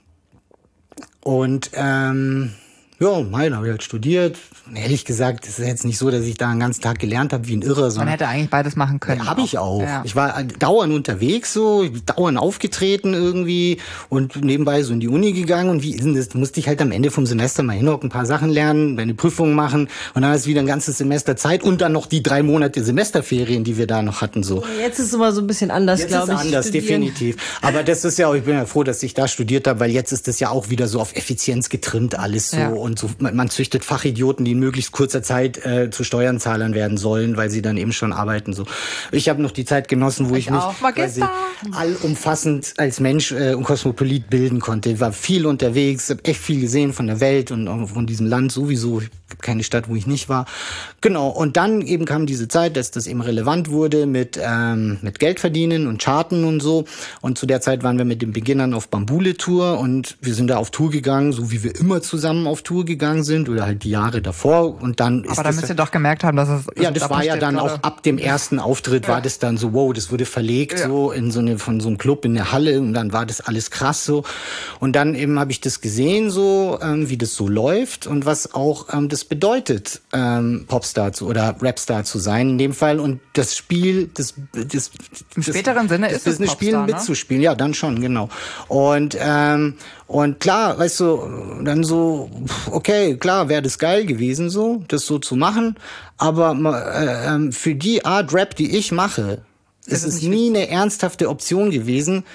Ja, habe ich halt studiert. Ehrlich gesagt, es ist jetzt nicht so, dass ich da einen ganzen Tag gelernt habe wie ein Irrer. Man hätte eigentlich beides machen können. Ja, habe ich auch. Ja. Ich war dauernd unterwegs, so, dauernd aufgetreten irgendwie und nebenbei so in die Uni gegangen. Und wie ist denn das? Du musst dich halt am Ende vom Semester mal hinhocken, ein paar Sachen lernen, deine Prüfungen machen und dann hast du wieder ein ganzes Semester Zeit und dann noch die 3 Monate Semesterferien, die wir da noch hatten. So. Jetzt ist es immer so ein bisschen anders, glaube ich. Jetzt ist anders, definitiv. Aber das ist ja, ich bin ja froh, dass ich da studiert habe, weil jetzt ist das ja auch wieder so auf Effizienz getrimmt alles so. Ja. Und so, man züchtet Fachidioten, die in möglichst kurzer Zeit zu Steuerzahlern werden sollen, weil sie dann eben schon arbeiten. So, ich habe noch die Zeit genossen, wo ich mich quasi allumfassend als Mensch und Kosmopolit bilden konnte. Ich war viel unterwegs, habe echt viel gesehen von der Welt und auch von diesem Land sowieso. Es gibt keine Stadt, wo ich nicht war. Genau. Und dann eben kam diese Zeit, dass das eben relevant wurde mit Geld verdienen und Charten und so. Und zu der Zeit waren wir mit den Beginnern auf Bambule-Tour und wir sind da auf Tour gegangen, so wie wir immer zusammen auf Tour gegangen sind oder halt die Jahre davor. Und dann aber da müsst ihr doch gemerkt haben, dass es... Ja, das war ja dann auch ab dem ersten Auftritt war das dann so, wow, das wurde verlegt so in von so einem Club in der Halle und dann war das alles krass so. Und dann eben habe ich das gesehen so, wie das so läuft und was auch das bedeutet, Popstar oder Rapstar zu sein in dem Fall. Und das Spiel, im späteren Sinne ist es Business-Spiel mitzuspielen. Ja, dann schon, genau. Und klar, weißt du, dann so, okay, klar, wäre das geil gewesen, so, das so zu machen. Aber für die Art Rap, die ich mache, ist es nie eine ernsthafte Option gewesen,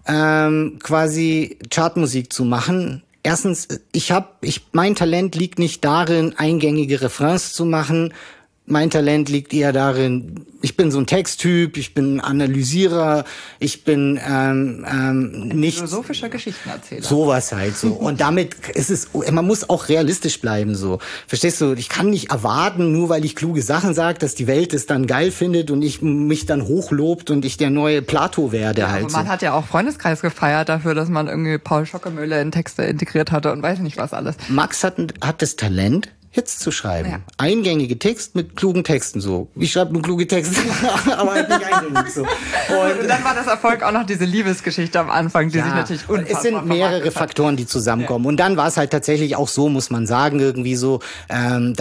quasi Chartmusik zu machen. Erstens, mein Talent liegt nicht darin, eingängige Refrains zu machen. Mein Talent liegt eher darin, ich bin so ein Texttyp, ich bin ein Analysierer, ich bin nicht... philosophischer Geschichtenerzähler. Sowas halt so. Und damit ist es, man muss auch realistisch bleiben so. Verstehst du? Ich kann nicht erwarten, nur weil ich kluge Sachen sage, dass die Welt es dann geil findet und ich mich dann hochlobt und ich der neue Plato werde halt. Aber man hat ja auch Freundeskreis gefeiert dafür, dass man irgendwie Paul Schockemöhle in Texte integriert hatte und weiß nicht was alles. Max hat das Talent, Hits zu schreiben. Ja. Eingängige Text mit klugen Texten so. Ich schreibe nur kluge Texte, aber halt nicht eingängig so. Und dann war das Erfolg auch noch diese Liebesgeschichte am Anfang, die sich natürlich unfassbar es sind mehrere Faktoren, die zusammenkommen. Und dann war es halt tatsächlich auch so, muss man sagen, irgendwie so, dann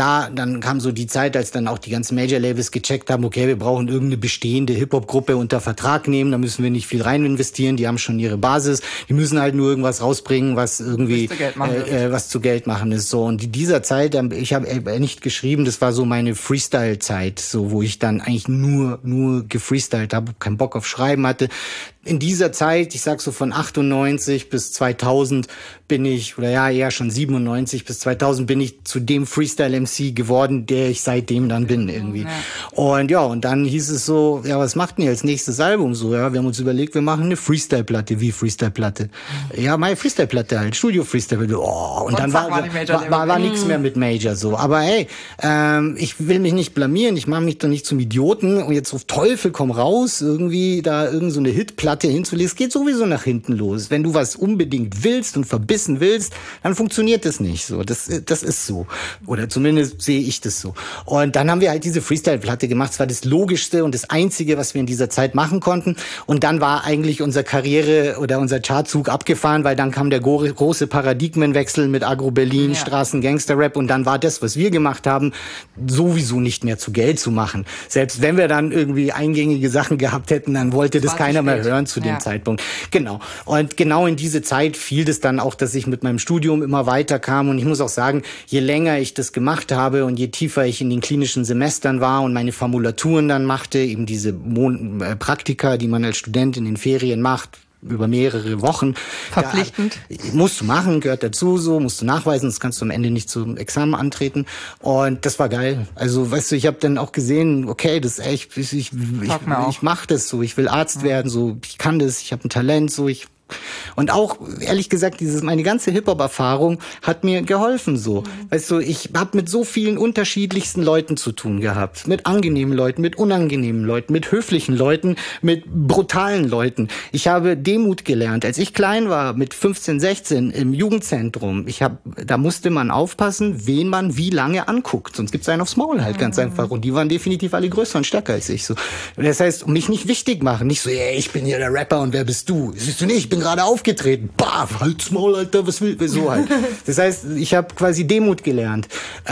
kam so die Zeit, als dann auch die ganzen Major-Labels gecheckt haben, okay, wir brauchen irgendeine bestehende Hip-Hop-Gruppe unter Vertrag nehmen, da müssen wir nicht viel rein investieren, die haben schon ihre Basis, die müssen halt nur irgendwas rausbringen, was irgendwie was zu Geld machen ist. So. Und in dieser Zeit, ich habe nicht geschrieben, das war so meine Freestyle-Zeit, so, wo ich dann eigentlich nur gefreestylt habe, keinen Bock auf Schreiben hatte. In dieser Zeit, ich sag so von 98 bis 2000 bin ich, oder ja, eher schon 97 bis 2000 bin ich zu dem Freestyle-MC geworden, der ich seitdem dann bin irgendwie. Ja. Und dann hieß es so, ja, was macht denn ihr als nächstes Album so? Ja, wir haben uns überlegt, wir machen eine Freestyle-Platte. Wie Freestyle-Platte? Ja, meine Freestyle-Platte halt, Studio-Freestyle-Platte. Oh, und dann war nichts mehr mit Major so. Aber hey, ich will mich nicht blamieren, ich mache mich doch nicht zum Idioten und jetzt auf Teufel komm raus, irgendwie da irgend so eine Hitplatte hinzulegen. Es geht sowieso nach hinten los. Wenn du was unbedingt willst und verbissen willst, dann funktioniert das nicht so. Das ist so. Oder zumindest sehe ich das so. Und dann haben wir halt diese Freestyle-Platte gemacht. Das war das Logischste und das Einzige, was wir in dieser Zeit machen konnten. Und dann war eigentlich unsere Karriere oder unser Chartzug abgefahren, weil dann kam der große Paradigmenwechsel mit Agro Berlin, Straßen-Gangster-Rap und dann war das, was wir gemacht haben, sowieso nicht mehr zu Geld zu machen. Selbst wenn wir dann irgendwie eingängige Sachen gehabt hätten, dann wollte das keiner mehr hören zu dem Zeitpunkt. Genau. Und genau in diese Zeit fiel das dann auch, dass ich mit meinem Studium immer weiter kam. Und ich muss auch sagen, je länger ich das gemacht habe und je tiefer ich in den klinischen Semestern war und meine Formulaturen dann machte, eben diese Praktika, die man als Student in den Ferien macht, über mehrere Wochen. Verpflichtend. Musst du machen, gehört dazu so, musst du nachweisen, das kannst du am Ende nicht zum Examen antreten. Und das war geil. Also, weißt du, ich habe dann auch gesehen, okay, das ist echt, ich mach das so, ich will Arzt werden, so, ich kann das, ich habe ein Talent, so, und auch, ehrlich gesagt, meine ganze Hip-Hop-Erfahrung hat mir geholfen so. Weißt du, ich habe mit so vielen unterschiedlichsten Leuten zu tun gehabt. Mit angenehmen Leuten, mit unangenehmen Leuten, mit höflichen Leuten, mit brutalen Leuten. Ich habe Demut gelernt. Als ich klein war, mit 15, 16 im Jugendzentrum, da musste man aufpassen, wen man wie lange anguckt. Sonst gibt's einen aufs Maul halt, ganz einfach. Und die waren definitiv alle größer und stärker als ich. So. Und das heißt, mich nicht wichtig machen. Nicht so, ey, ich bin hier der Rapper und wer bist du? Siehst du nicht, ich bin gerade aufgetreten. Bah, halt's Maul, Alter, was will, so halt. Das heißt, ich habe quasi Demut gelernt.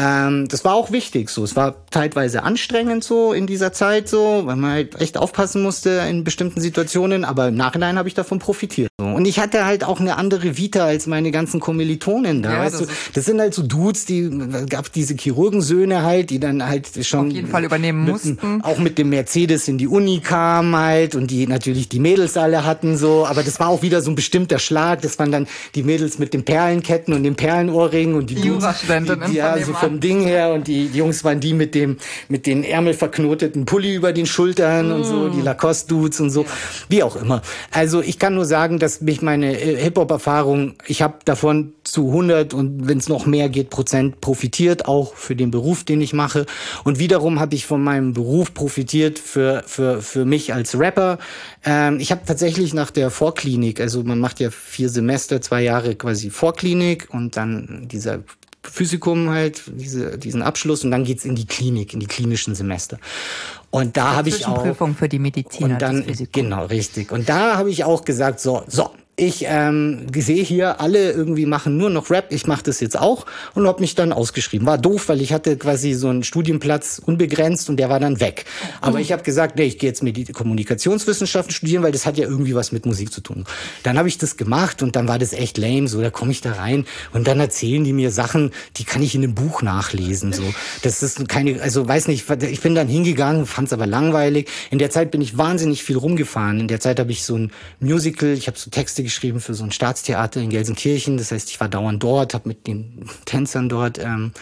Das war auch wichtig so. Es war teilweise anstrengend so in dieser Zeit so, weil man halt echt aufpassen musste in bestimmten Situationen, aber im Nachhinein habe ich davon profitiert. So. Und ich hatte halt auch eine andere Vita als meine ganzen Kommilitonen da. Ja, weißt du? Das sind halt so Dudes, gab diese Chirurgensöhne halt, die dann halt schon auf jeden Fall übernehmen mussten. Auch mit dem Mercedes in die Uni kamen halt und die natürlich die Mädels alle hatten so, aber das war auch wieder so ein bestimmter Schlag, das waren dann die Mädels mit den Perlenketten und den Perlenohrringen und die Jurastudentin so vom Ding her und die Jungs waren die mit den ärmelverknoteten Pulli über den Schultern und so, die Lacoste-Dudes und so, wie auch immer. Also ich kann nur sagen, dass mich meine Hip-Hop-Erfahrung, ich habe davon zu 100 und wenn es noch mehr geht, Prozent profitiert, auch für den Beruf, den ich mache. Und wiederum habe ich von meinem Beruf profitiert für mich als Rapper. Ich habe tatsächlich nach der Vorklinik, also man macht ja 4 Semester, 2 Jahre quasi Vorklinik und dann dieser Physikum halt, diesen Abschluss und dann geht's in die Klinik, in die klinischen Semester. Und da habe ich auch Prüfung für die Mediziner. Und dann genau, richtig. Und da habe ich auch gesagt, so, ich sehe hier, alle irgendwie machen nur noch Rap, ich mache das jetzt auch und habe mich dann ausgeschrieben. War doof, weil ich hatte quasi so einen Studienplatz unbegrenzt und der war dann weg. Aber ich habe gesagt, nee, ich gehe jetzt Kommunikationswissenschaften studieren, weil das hat ja irgendwie was mit Musik zu tun. Dann habe ich das gemacht und dann war das echt lame, so, da komme ich da rein und dann erzählen die mir Sachen, die kann ich in einem Buch nachlesen, so. Das ist also weiß nicht, ich bin dann hingegangen, fand's aber langweilig. In der Zeit bin ich wahnsinnig viel rumgefahren. In der Zeit habe ich so ein Musical, ich habe so Texte geschrieben für so ein Staatstheater in Gelsenkirchen. Das heißt, ich war dauernd dort, habe mit den Tänzern dort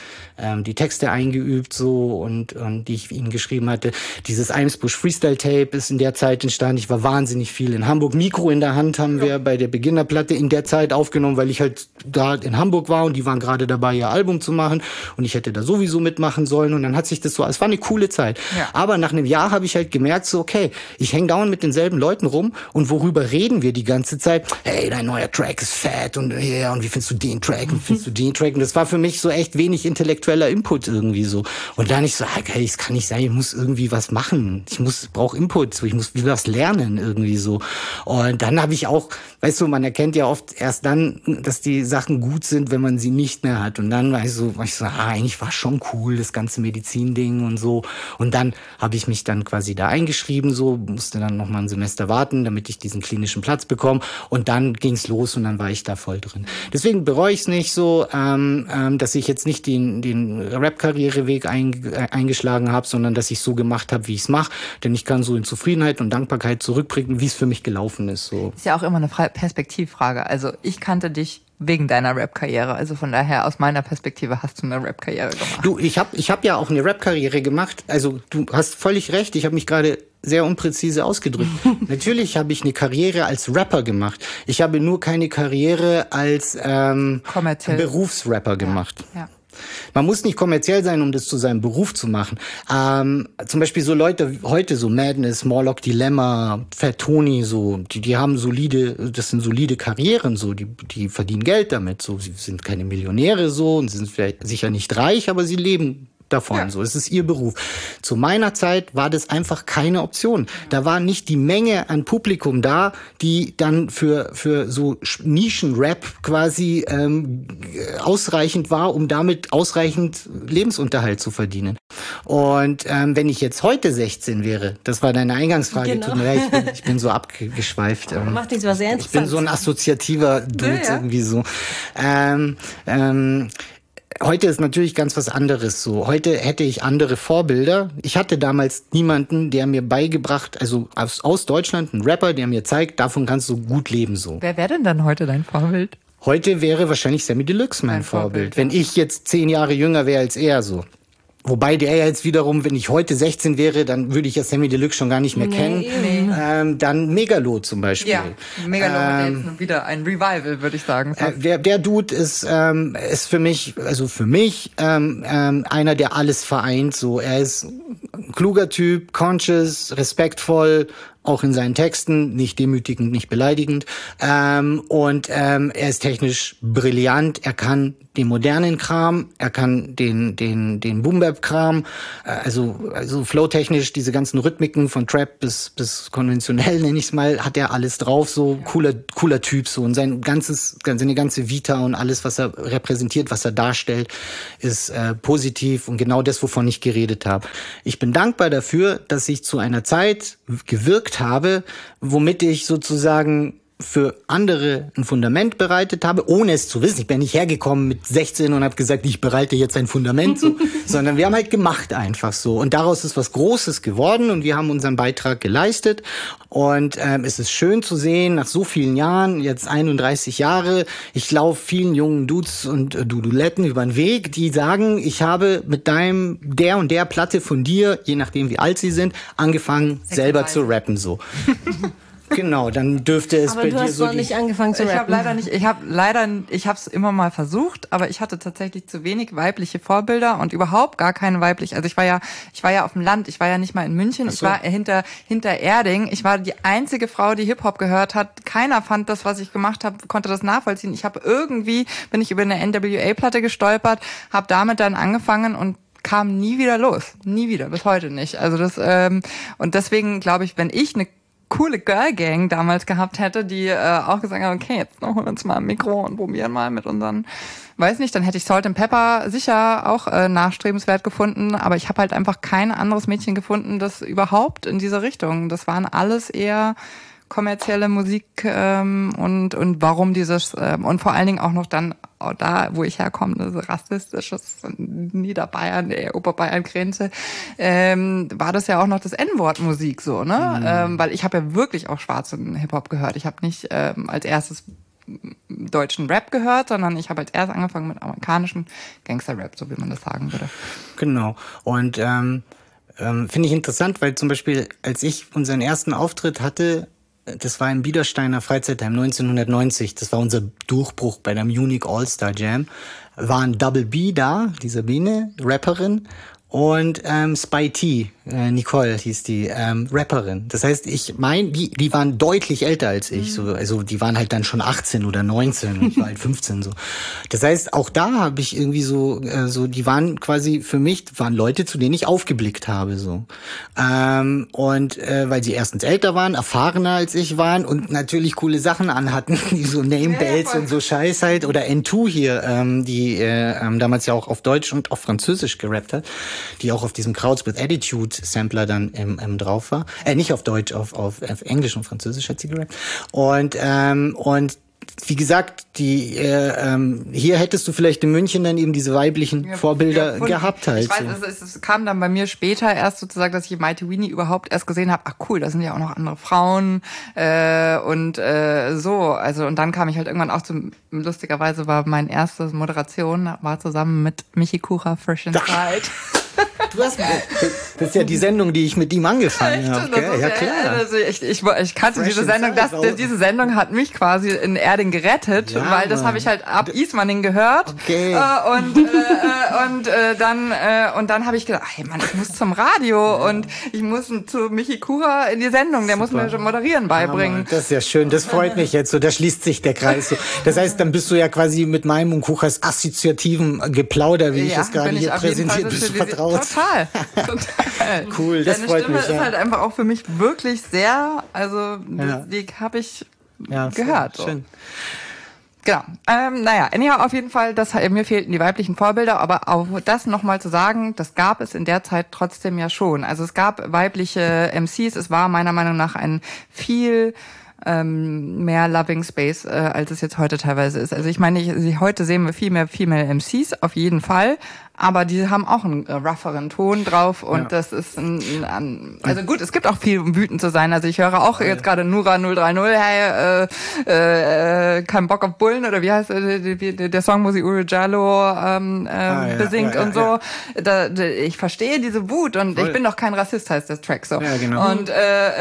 die Texte eingeübt so und die ich ihnen geschrieben hatte. Dieses Eimsbusch Freestyle Tape ist in der Zeit entstanden. Ich war wahnsinnig viel in Hamburg. Mikro in der Hand haben wir bei der Beginnerplatte in der Zeit aufgenommen, weil ich halt da in Hamburg war und die waren gerade dabei, ihr Album zu machen und ich hätte da sowieso mitmachen sollen und dann hat sich das so, es war eine coole Zeit. Ja. Aber nach einem Jahr habe ich halt gemerkt, so okay, ich hänge dauernd mit denselben Leuten rum und worüber reden wir die ganze Zeit? hey, dein neuer Track ist fett und ja, und wie findest du den Track und wie findest du den Track? Und das war für mich so echt wenig intellektueller Input irgendwie so. Und dann ich so, hey, das kann nicht sein, ich muss irgendwie was machen. Brauche Input, so, ich muss wieder was lernen irgendwie so. Und dann habe ich auch, weißt du, man erkennt ja oft erst dann, dass die Sachen gut sind, wenn man sie nicht mehr hat. Und dann war ich so, eigentlich war schon cool, das ganze Medizin-Ding und so. Und dann habe ich mich dann quasi da eingeschrieben, so, musste dann noch mal ein Semester warten, damit ich diesen klinischen Platz bekomme. Und dann ging's los und dann war ich da voll drin. Deswegen bereue ich es nicht so, dass ich jetzt nicht den Rap-Karriereweg eingeschlagen habe, sondern dass ich so gemacht habe, wie ich es mache. Denn ich kann so in Zufriedenheit und Dankbarkeit zurückbringen, wie es für mich gelaufen ist. So. Ist ja auch immer eine Perspektivfrage. Also ich kannte dich wegen deiner Rap-Karriere. Also von daher, aus meiner Perspektive hast du eine Rap-Karriere gemacht. Du, ich hab ja auch eine Rap-Karriere gemacht. Also du hast völlig recht. Ich habe mich gerade sehr unpräzise ausgedrückt. Natürlich habe ich eine Karriere als Rapper gemacht. Ich habe nur keine Karriere als Berufsrapper gemacht. Ja. Man muss nicht kommerziell sein, um das zu seinem Beruf zu machen. Zum Beispiel so Leute heute, so Madness, Morlock Dilemma, Fat Tony, so, die haben das sind solide Karrieren, so, die verdienen Geld damit, so, sie sind keine Millionäre, so, und sind vielleicht sicher nicht reich, aber sie leben davon, ja. So, es ist ihr Beruf. Zu meiner Zeit war das einfach keine Option. Da war nicht die Menge an Publikum da, die dann für so Nischen-Rap quasi ausreichend war, um damit ausreichend Lebensunterhalt zu verdienen. Und wenn ich jetzt heute 16 wäre, das war deine Eingangsfrage, genau. Tut mir leid, ich bin so abgeschweift. Macht nichts, war sehr interessant. Ich bin so ein assoziativer Dude, ja. Irgendwie so. Heute ist natürlich ganz was anderes so. Heute hätte ich andere Vorbilder. Ich hatte damals niemanden, der mir beigebracht, also aus Deutschland, ein Rapper, der mir zeigt, davon kannst du gut leben so. Wer wäre denn dann heute dein Vorbild? Heute wäre wahrscheinlich Sammy Deluxe mein Vorbild. Wenn ich jetzt 10 Jahre jünger wäre als er so. Wobei der ja jetzt wiederum, wenn ich heute 16 wäre, dann würde ich ja Sammy Deluxe schon gar nicht mehr kennen. Nee. Dann Megalo zum Beispiel. Ja, Megalo hat jetzt wieder ein Revival, würde ich sagen. Der Dude ist für mich, einer, der alles vereint. So, er ist ein kluger Typ, conscious, respektvoll, auch in seinen Texten, nicht demütigend, nicht beleidigend. Und er ist technisch brillant. Er kann den modernen Kram, er kann den Boom-Bap-Kram, also flowtechnisch diese ganzen Rhythmiken von Trap bis konventionell, nenne ich es mal, hat er alles drauf. So cooler Typ so, und seine ganze Vita und alles, was er repräsentiert, was er darstellt, ist positiv und genau das, wovon ich geredet habe. Ich bin dankbar dafür, dass ich zu einer Zeit gewirkt habe, womit ich sozusagen für andere ein Fundament bereitet habe, ohne es zu wissen. Ich bin nicht hergekommen mit 16 und habe gesagt, ich bereite jetzt ein Fundament, so, sondern wir haben halt gemacht einfach so. Und daraus ist was Großes geworden und wir haben unseren Beitrag geleistet. Und es ist schön zu sehen, nach so vielen Jahren, jetzt 31 Jahre, ich laufe vielen jungen Dudes und Duduletten über den Weg, die sagen, ich habe mit der und der Platte von dir, je nachdem wie alt sie sind, angefangen, selber zu rappen so. Genau, dann dürfte es aber bei dir so. Aber du hast nicht angefangen zu rappen. Ich habe es immer mal versucht, aber ich hatte tatsächlich zu wenig weibliche Vorbilder und überhaupt gar keine weibliche. Also ich war ja auf dem Land, ich war ja nicht mal in München, so. Ich war hinter Erding. Ich war die einzige Frau, die Hip-Hop gehört hat. Keiner fand das, was ich gemacht habe, konnte das nachvollziehen. Bin ich über eine NWA-Platte gestolpert, habe damit dann angefangen und kam nie wieder los. Nie wieder, bis heute nicht. Also und deswegen glaube ich, wenn ich eine coole Girl Gang damals gehabt hätte, die auch gesagt haben, okay, jetzt holen wir uns mal ein Mikro und probieren mal mit unseren, weiß nicht, dann hätte ich Salt and Pepper sicher auch nachstrebenswert gefunden, aber ich habe halt einfach kein anderes Mädchen gefunden, das überhaupt in diese Richtung, das waren alles eher kommerzielle Musik und warum dieses und vor allen Dingen auch noch dann da, wo ich herkomme, das rassistisches Niederbayern, Oberbayern-Grenze, war das ja auch noch das N-Wort Musik so, ne? Weil ich habe ja wirklich auch schwarzen Hip-Hop gehört. Ich habe nicht als erstes deutschen Rap gehört, sondern ich habe als erstes angefangen mit amerikanischem Gangster-Rap, so wie man das sagen würde. Genau. Und finde ich interessant, weil zum Beispiel, als ich unseren ersten Auftritt hatte, das war im Biedersteiner Freizeitheim 1990. Das war unser Durchbruch bei der Munich All-Star Jam. Waren Double B da, die Sabine, Rapperin, und Spy T, Nicole hieß die, Rapperin. Das heißt, die waren deutlich älter als ich. So, also die waren halt dann schon 18 oder 19 und ich war halt 15 so. Das heißt, auch da habe ich irgendwie die waren quasi für mich, waren Leute, zu denen ich aufgeblickt habe. So. Weil sie erstens älter waren, erfahrener als ich waren und natürlich coole Sachen anhatten, die so Name-Bells und so Scheiß halt. Oder N2 hier, die damals ja auch auf Deutsch und auf Französisch gerappt hat, die auch auf diesem Crowds with Attitude Sampler dann drauf war. Nicht auf Deutsch, auf Englisch und Französisch hat sie gerappt. Und wie gesagt, hier hättest du vielleicht in München dann eben diese weiblichen Vorbilder gehabt halt. Ich weiß, es kam dann bei mir später erst sozusagen, dass ich Mighty Weenie überhaupt erst gesehen habe, ach cool, da sind ja auch noch andere Frauen so. Also und dann kam ich halt irgendwann auch lustigerweise war meine erste Moderation, war zusammen mit Michi Kura, Fresh Inside. Das ist ja die Sendung, die ich mit ihm angefangen habe. Okay? Ja, klar. Also ich kannte diese Sendung. Diese Sendung hat mich quasi in Erding gerettet, ja, weil das habe ich halt ab Ismaning gehört. Okay. Dann habe ich gedacht, hey Mann, ich muss zum Radio und ich muss zu Michi Kura in die Sendung. Der muss mir schon Moderieren beibringen. Das ist ja schön. Das freut mich jetzt so. Da schließt sich der Kreis so. Das heißt, dann bist du ja quasi mit meinem und Kuchas assoziativen Geplauder, wie ich es gerade hier präsentiert, bist du vertraut. Total. Cool, das freut mich. Deine Stimme ist halt einfach auch für mich wirklich sehr, die habe ich gehört. So. Schön. Genau. Anyhow, auf jeden Fall, mir fehlten die weiblichen Vorbilder, aber auch das nochmal zu sagen, das gab es in der Zeit trotzdem ja schon. Also es gab weibliche MCs, es war meiner Meinung nach ein viel mehr Loving Space, als es jetzt heute teilweise ist. Also ich meine, heute sehen wir viel mehr Female MCs, auf jeden Fall, aber die haben auch einen rougheren Ton drauf und das ist also gut, es gibt auch viel, um wütend zu sein. Also ich höre auch jetzt gerade Nura 030, hey, kein Bock auf Bullen oder wie heißt der Song, wo sie Uri Jallo besingt und so. Ich verstehe diese Wut und ich bin doch kein Rassist, heißt der Track so. Ja, genau. Und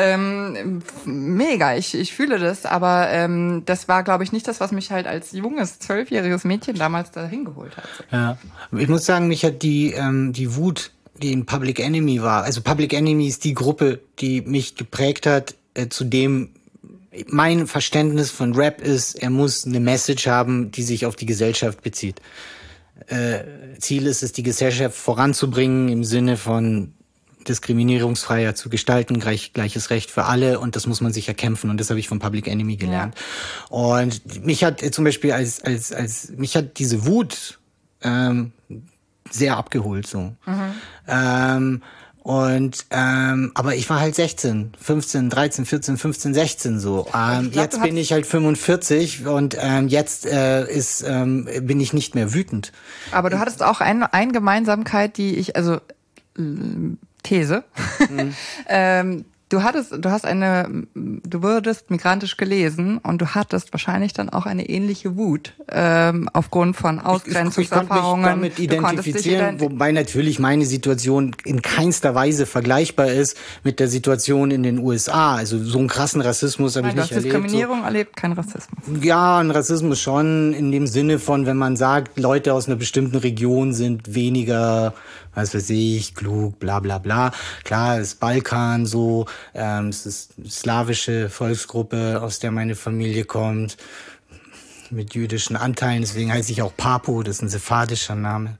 mega, ich fühle das, aber das war, glaube ich, nicht das, was mich halt als junges, 12-jähriges Mädchen damals dahin geholt hat. So. Ja, ich muss sagen, mich hat die Wut, die in Public Enemy war, also Public Enemy ist die Gruppe, die mich geprägt hat, zu dem mein Verständnis von Rap ist, er muss eine Message haben, die sich auf die Gesellschaft bezieht. Ziel ist es, die Gesellschaft voranzubringen im Sinne von diskriminierungsfreier zu gestalten, gleiches Recht für alle und das muss man sich erkämpfen und das habe ich von Public Enemy gelernt. Ja. Und mich hat zum Beispiel mich hat diese Wut sehr abgeholt so. Mhm. Aber ich war halt 16, 15, 13, 14, 15, 16 so. Jetzt bin ich halt 45 und jetzt bin ich nicht mehr wütend. Aber du hattest auch eine Gemeinsamkeit, die ich, also These. Mhm. Du wurdest migrantisch gelesen und du hattest wahrscheinlich dann auch eine ähnliche Wut aufgrund von Ausgrenzungserfahrungen. Ich konnte mich damit identifizieren, wobei natürlich meine Situation in keinster Weise vergleichbar ist mit der Situation in den USA. Also so einen krassen Rassismus habe ich nicht erlebt. Diskriminierung erlebt, kein Rassismus. Ja, ein Rassismus schon in dem Sinne von, wenn man sagt, Leute aus einer bestimmten Region sind weniger, was weiß ich, klug, bla bla bla. Klar, es ist Balkan so, es ist eine slawische Volksgruppe, aus der meine Familie kommt, mit jüdischen Anteilen, deswegen heiße ich auch Papo, das ist ein sephardischer Name.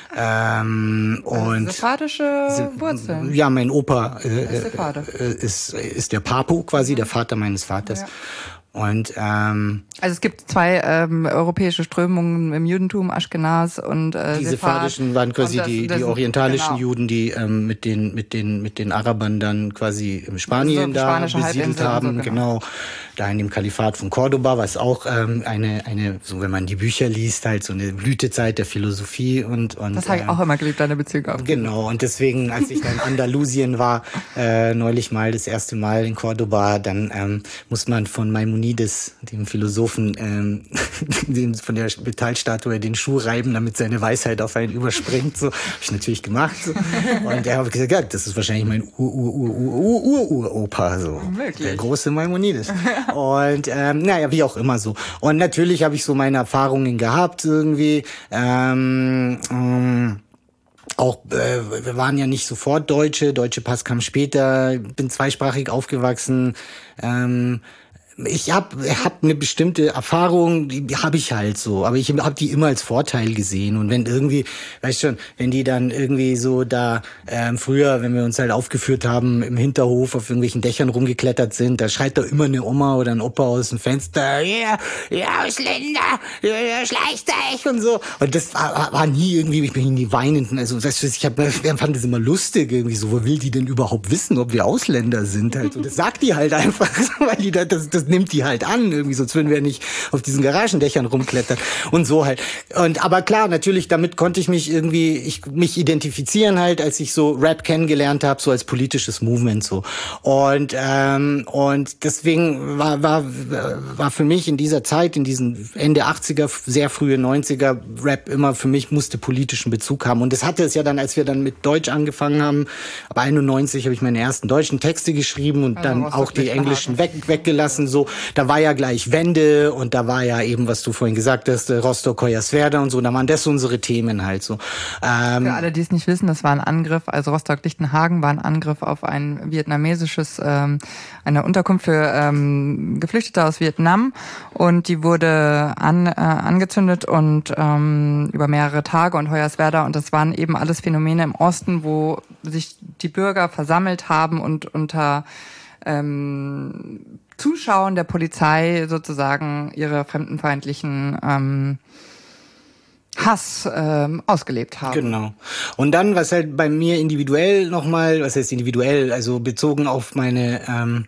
Sephardische Wurzeln? Ja, mein Opa ist der Papo quasi, der Vater meines Vaters. Ja. Und also es gibt zwei europäische Strömungen im Judentum, Aschkenaz und die sephardischen waren quasi die orientalischen Juden, die mit den Arabern dann quasi in Spanien da besiedelt haben, so, genau. Da in dem Kalifat von Cordoba, was auch eine so wenn man die Bücher liest, halt so eine Blütezeit der Philosophie und das habe ich auch immer geliebt, deine Beziehung auf. Genau, und deswegen, als ich dann in Andalusien war, neulich mal das erste Mal in Cordoba, dann muss man von Maimonides, dem Philosophen, von der Metallstatue den Schuh reiben, damit seine Weisheit auf einen überspringt. So, habe ich natürlich gemacht. So. Und er hat gesagt, ja, das ist wahrscheinlich mein Uropa, so. Wirklich? Der große Maimonides. Und wie auch immer so. Und natürlich habe ich so meine Erfahrungen gehabt irgendwie. auch, wir waren ja nicht sofort Deutsche, deutsche Pass kam später, bin zweisprachig aufgewachsen, ich hab eine bestimmte Erfahrung, die habe ich halt so, aber ich habe die immer als Vorteil gesehen. Und wenn irgendwie, weißt schon, wenn die dann irgendwie so da früher, wenn wir uns halt aufgeführt haben, im Hinterhof auf irgendwelchen Dächern rumgeklettert sind, da schreit da immer eine Oma oder ein Opa aus dem Fenster, ja, Ausländer, schleicht euch und so. Und das war nie irgendwie, ich bin nie weinend. Also ich fand das immer lustig irgendwie so, wo will die denn überhaupt wissen, ob wir Ausländer sind halt so. Das sagt die halt einfach, weil die das nimmt die halt an, irgendwie, sonst würden wir nicht auf diesen Garagendächern rumklettern und so halt. Aber klar, natürlich, damit konnte ich mich mich identifizieren halt, als ich so Rap kennengelernt habe, so als politisches Movement so. Und deswegen war für mich in dieser Zeit, in diesen Ende 80er, sehr frühe 90er, Rap immer für mich musste politischen Bezug haben. Und das hatte es ja dann, als wir dann mit Deutsch angefangen haben, ab 91 habe ich meine ersten deutschen Texte geschrieben und also dann auch die englischen weggelassen, so. Da war ja gleich Wende und da war ja eben, was du vorhin gesagt hast, Rostock, Hoyerswerda und so, da waren das unsere Themen halt so. Für alle, die es nicht wissen, das war ein Angriff, also Rostock-Lichtenhagen war ein Angriff auf ein vietnamesisches, eine Unterkunft für Geflüchtete aus Vietnam und die wurde angezündet und über mehrere Tage und Hoyerswerda und das waren eben alles Phänomene im Osten, wo sich die Bürger versammelt haben und unter Zuschauen der Polizei sozusagen ihre fremdenfeindlichen Hass ausgelebt haben. Genau. Und dann, was halt bei mir individuell nochmal, was heißt individuell, also bezogen auf meine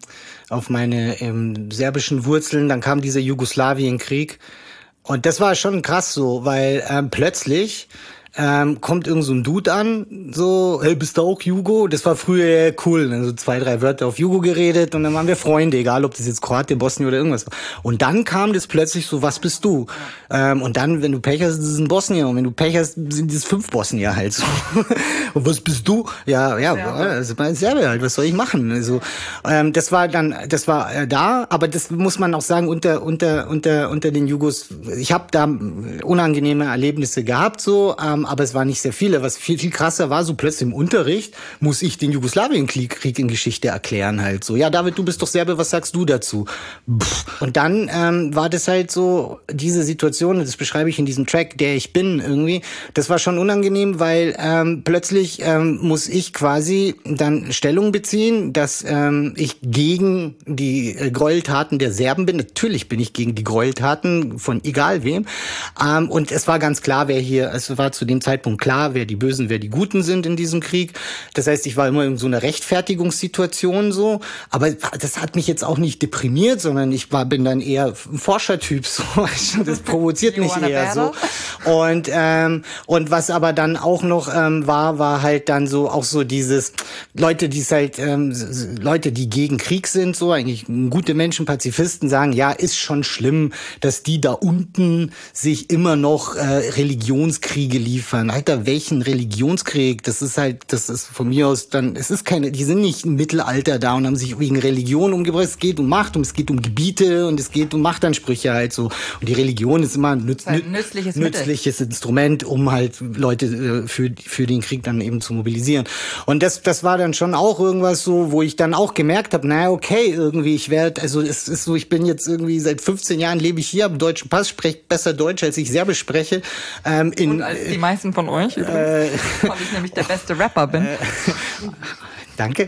serbischen Wurzeln, dann kam dieser Jugoslawienkrieg und das war schon krass so, weil plötzlich kommt irgend so ein Dude an, so, hey, bist du auch Jugo? Das war früher cool, dann so 2, 3 Wörter auf Jugo geredet und dann waren wir Freunde, egal ob das jetzt Kroatien, Bosnien oder irgendwas war. Und dann kam das plötzlich so, was bist du? Und dann, wenn du Pech hast, ist es ein Bosnier und wenn du Pech hast, sind es 5 Bosnier halt so. Und was bist du? Ja, das ist mein Serbe halt, was soll ich machen? Also, das war da, aber das muss man auch sagen, unter den Jugos, ich habe da unangenehme Erlebnisse gehabt, so, aber es war nicht sehr viele. Was viel, viel krasser war, so plötzlich im Unterricht muss ich den Jugoslawienkrieg in Geschichte erklären halt so. Ja, David, du bist doch Serbe, was sagst du dazu? Und dann war das halt so, diese Situation, das beschreibe ich in diesem Track, der ich bin irgendwie, das war schon unangenehm, weil plötzlich muss ich quasi dann Stellung beziehen, dass ich gegen die Gräueltaten der Serben bin. Natürlich bin ich gegen die Gräueltaten von egal wem. Und es war ganz klar, es war zu dem Zeitpunkt klar, wer die Bösen, wer die Guten sind in diesem Krieg. Das heißt, ich war immer in so einer Rechtfertigungssituation so, aber das hat mich jetzt auch nicht deprimiert, sondern bin dann eher ein Forschertyp, so. Das provoziert mich eher so. Und was aber dann auch noch war halt dann so auch so dieses Leute, die gegen Krieg sind, so eigentlich gute Menschen, Pazifisten sagen, ja, ist schon schlimm, dass die da unten sich immer noch Religionskriege liefern. Alter, welchen Religionskrieg? Das ist von mir aus dann, die sind nicht im Mittelalter da und haben sich wegen Religion umgebracht. Es geht um Macht und es geht um Gebiete und es geht um Machtansprüche halt so. Und die Religion ist immer ein nützliches Instrument, um halt Leute für den Krieg dann eben zu mobilisieren. Und das war dann schon auch irgendwas so, wo ich dann auch gemerkt habe, naja, okay, irgendwie, es ist so, ich bin jetzt irgendwie seit 15 Jahren lebe ich hier, habe einen deutschen Pass, spreche besser Deutsch, als ich Serbisch spreche. Und als die meisten von euch übrigens, weil ich nämlich der beste Rapper bin. Danke.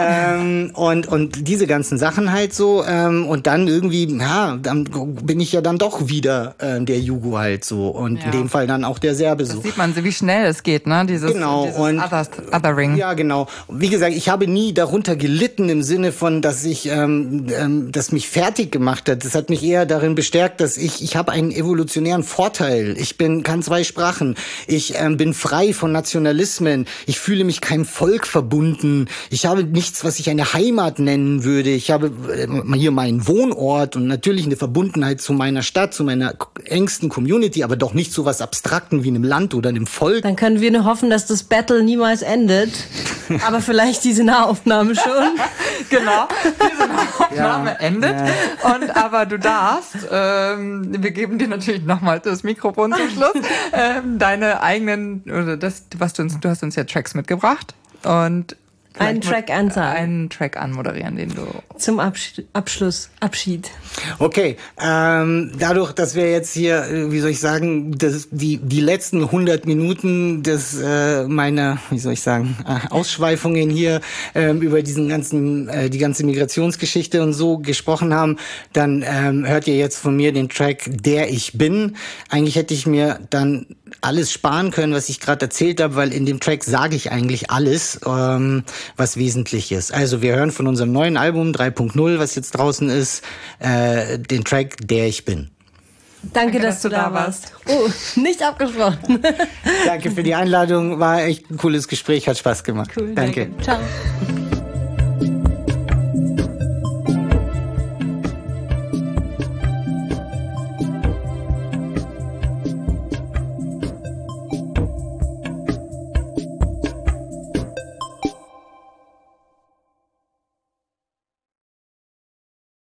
Und diese ganzen Sachen halt so. Und dann irgendwie, ja, dann bin ich ja dann doch wieder der Jugo halt so. Und in dem Fall dann auch der Serbe so. Das sieht man, wie schnell es geht, ne? Dieses Othering. Ja, genau. Wie gesagt, ich habe nie darunter gelitten im Sinne von, dass das mich fertig gemacht hat. Das hat mich eher darin bestärkt, dass ich habe einen evolutionären Vorteil. Ich kann 2 Sprachen. Ich bin frei von Nationalismen. Ich fühle mich keinem Volk verbunden. Ich habe nichts, was ich eine Heimat nennen würde. Ich habe hier meinen Wohnort und natürlich eine Verbundenheit zu meiner Stadt, zu meiner engsten Community, aber doch nicht so was Abstrakten wie einem Land oder einem Volk. Dann können wir nur hoffen, dass das Battle niemals endet. Aber vielleicht diese Nahaufnahme schon. Genau, diese Nahaufnahme endet. Und aber du darfst, wir geben dir natürlich nochmal das Mikrofon zum Schluss, deine eigenen, oder du hast uns ja Tracks mitgebracht und einen Track ansagen. Einen Track anmoderieren, den du... Zum Abschied. Okay, dadurch, dass wir jetzt hier, wie soll ich sagen, die letzten 100 Minuten meiner, wie soll ich sagen, Ausschweifungen hier über die ganze Migrationsgeschichte und so gesprochen haben, dann hört ihr jetzt von mir den Track Der ich bin. Eigentlich hätte ich mir dann alles sparen können, was ich gerade erzählt habe, weil in dem Track sage ich eigentlich alles, was wesentlich ist. Also wir hören von unserem neuen Album 3.0, was jetzt draußen ist, den Track Der ich bin. Danke, dass du da warst. Oh, nicht abgesprochen. Danke für die Einladung, war echt ein cooles Gespräch, hat Spaß gemacht. Cool, danke. Ciao.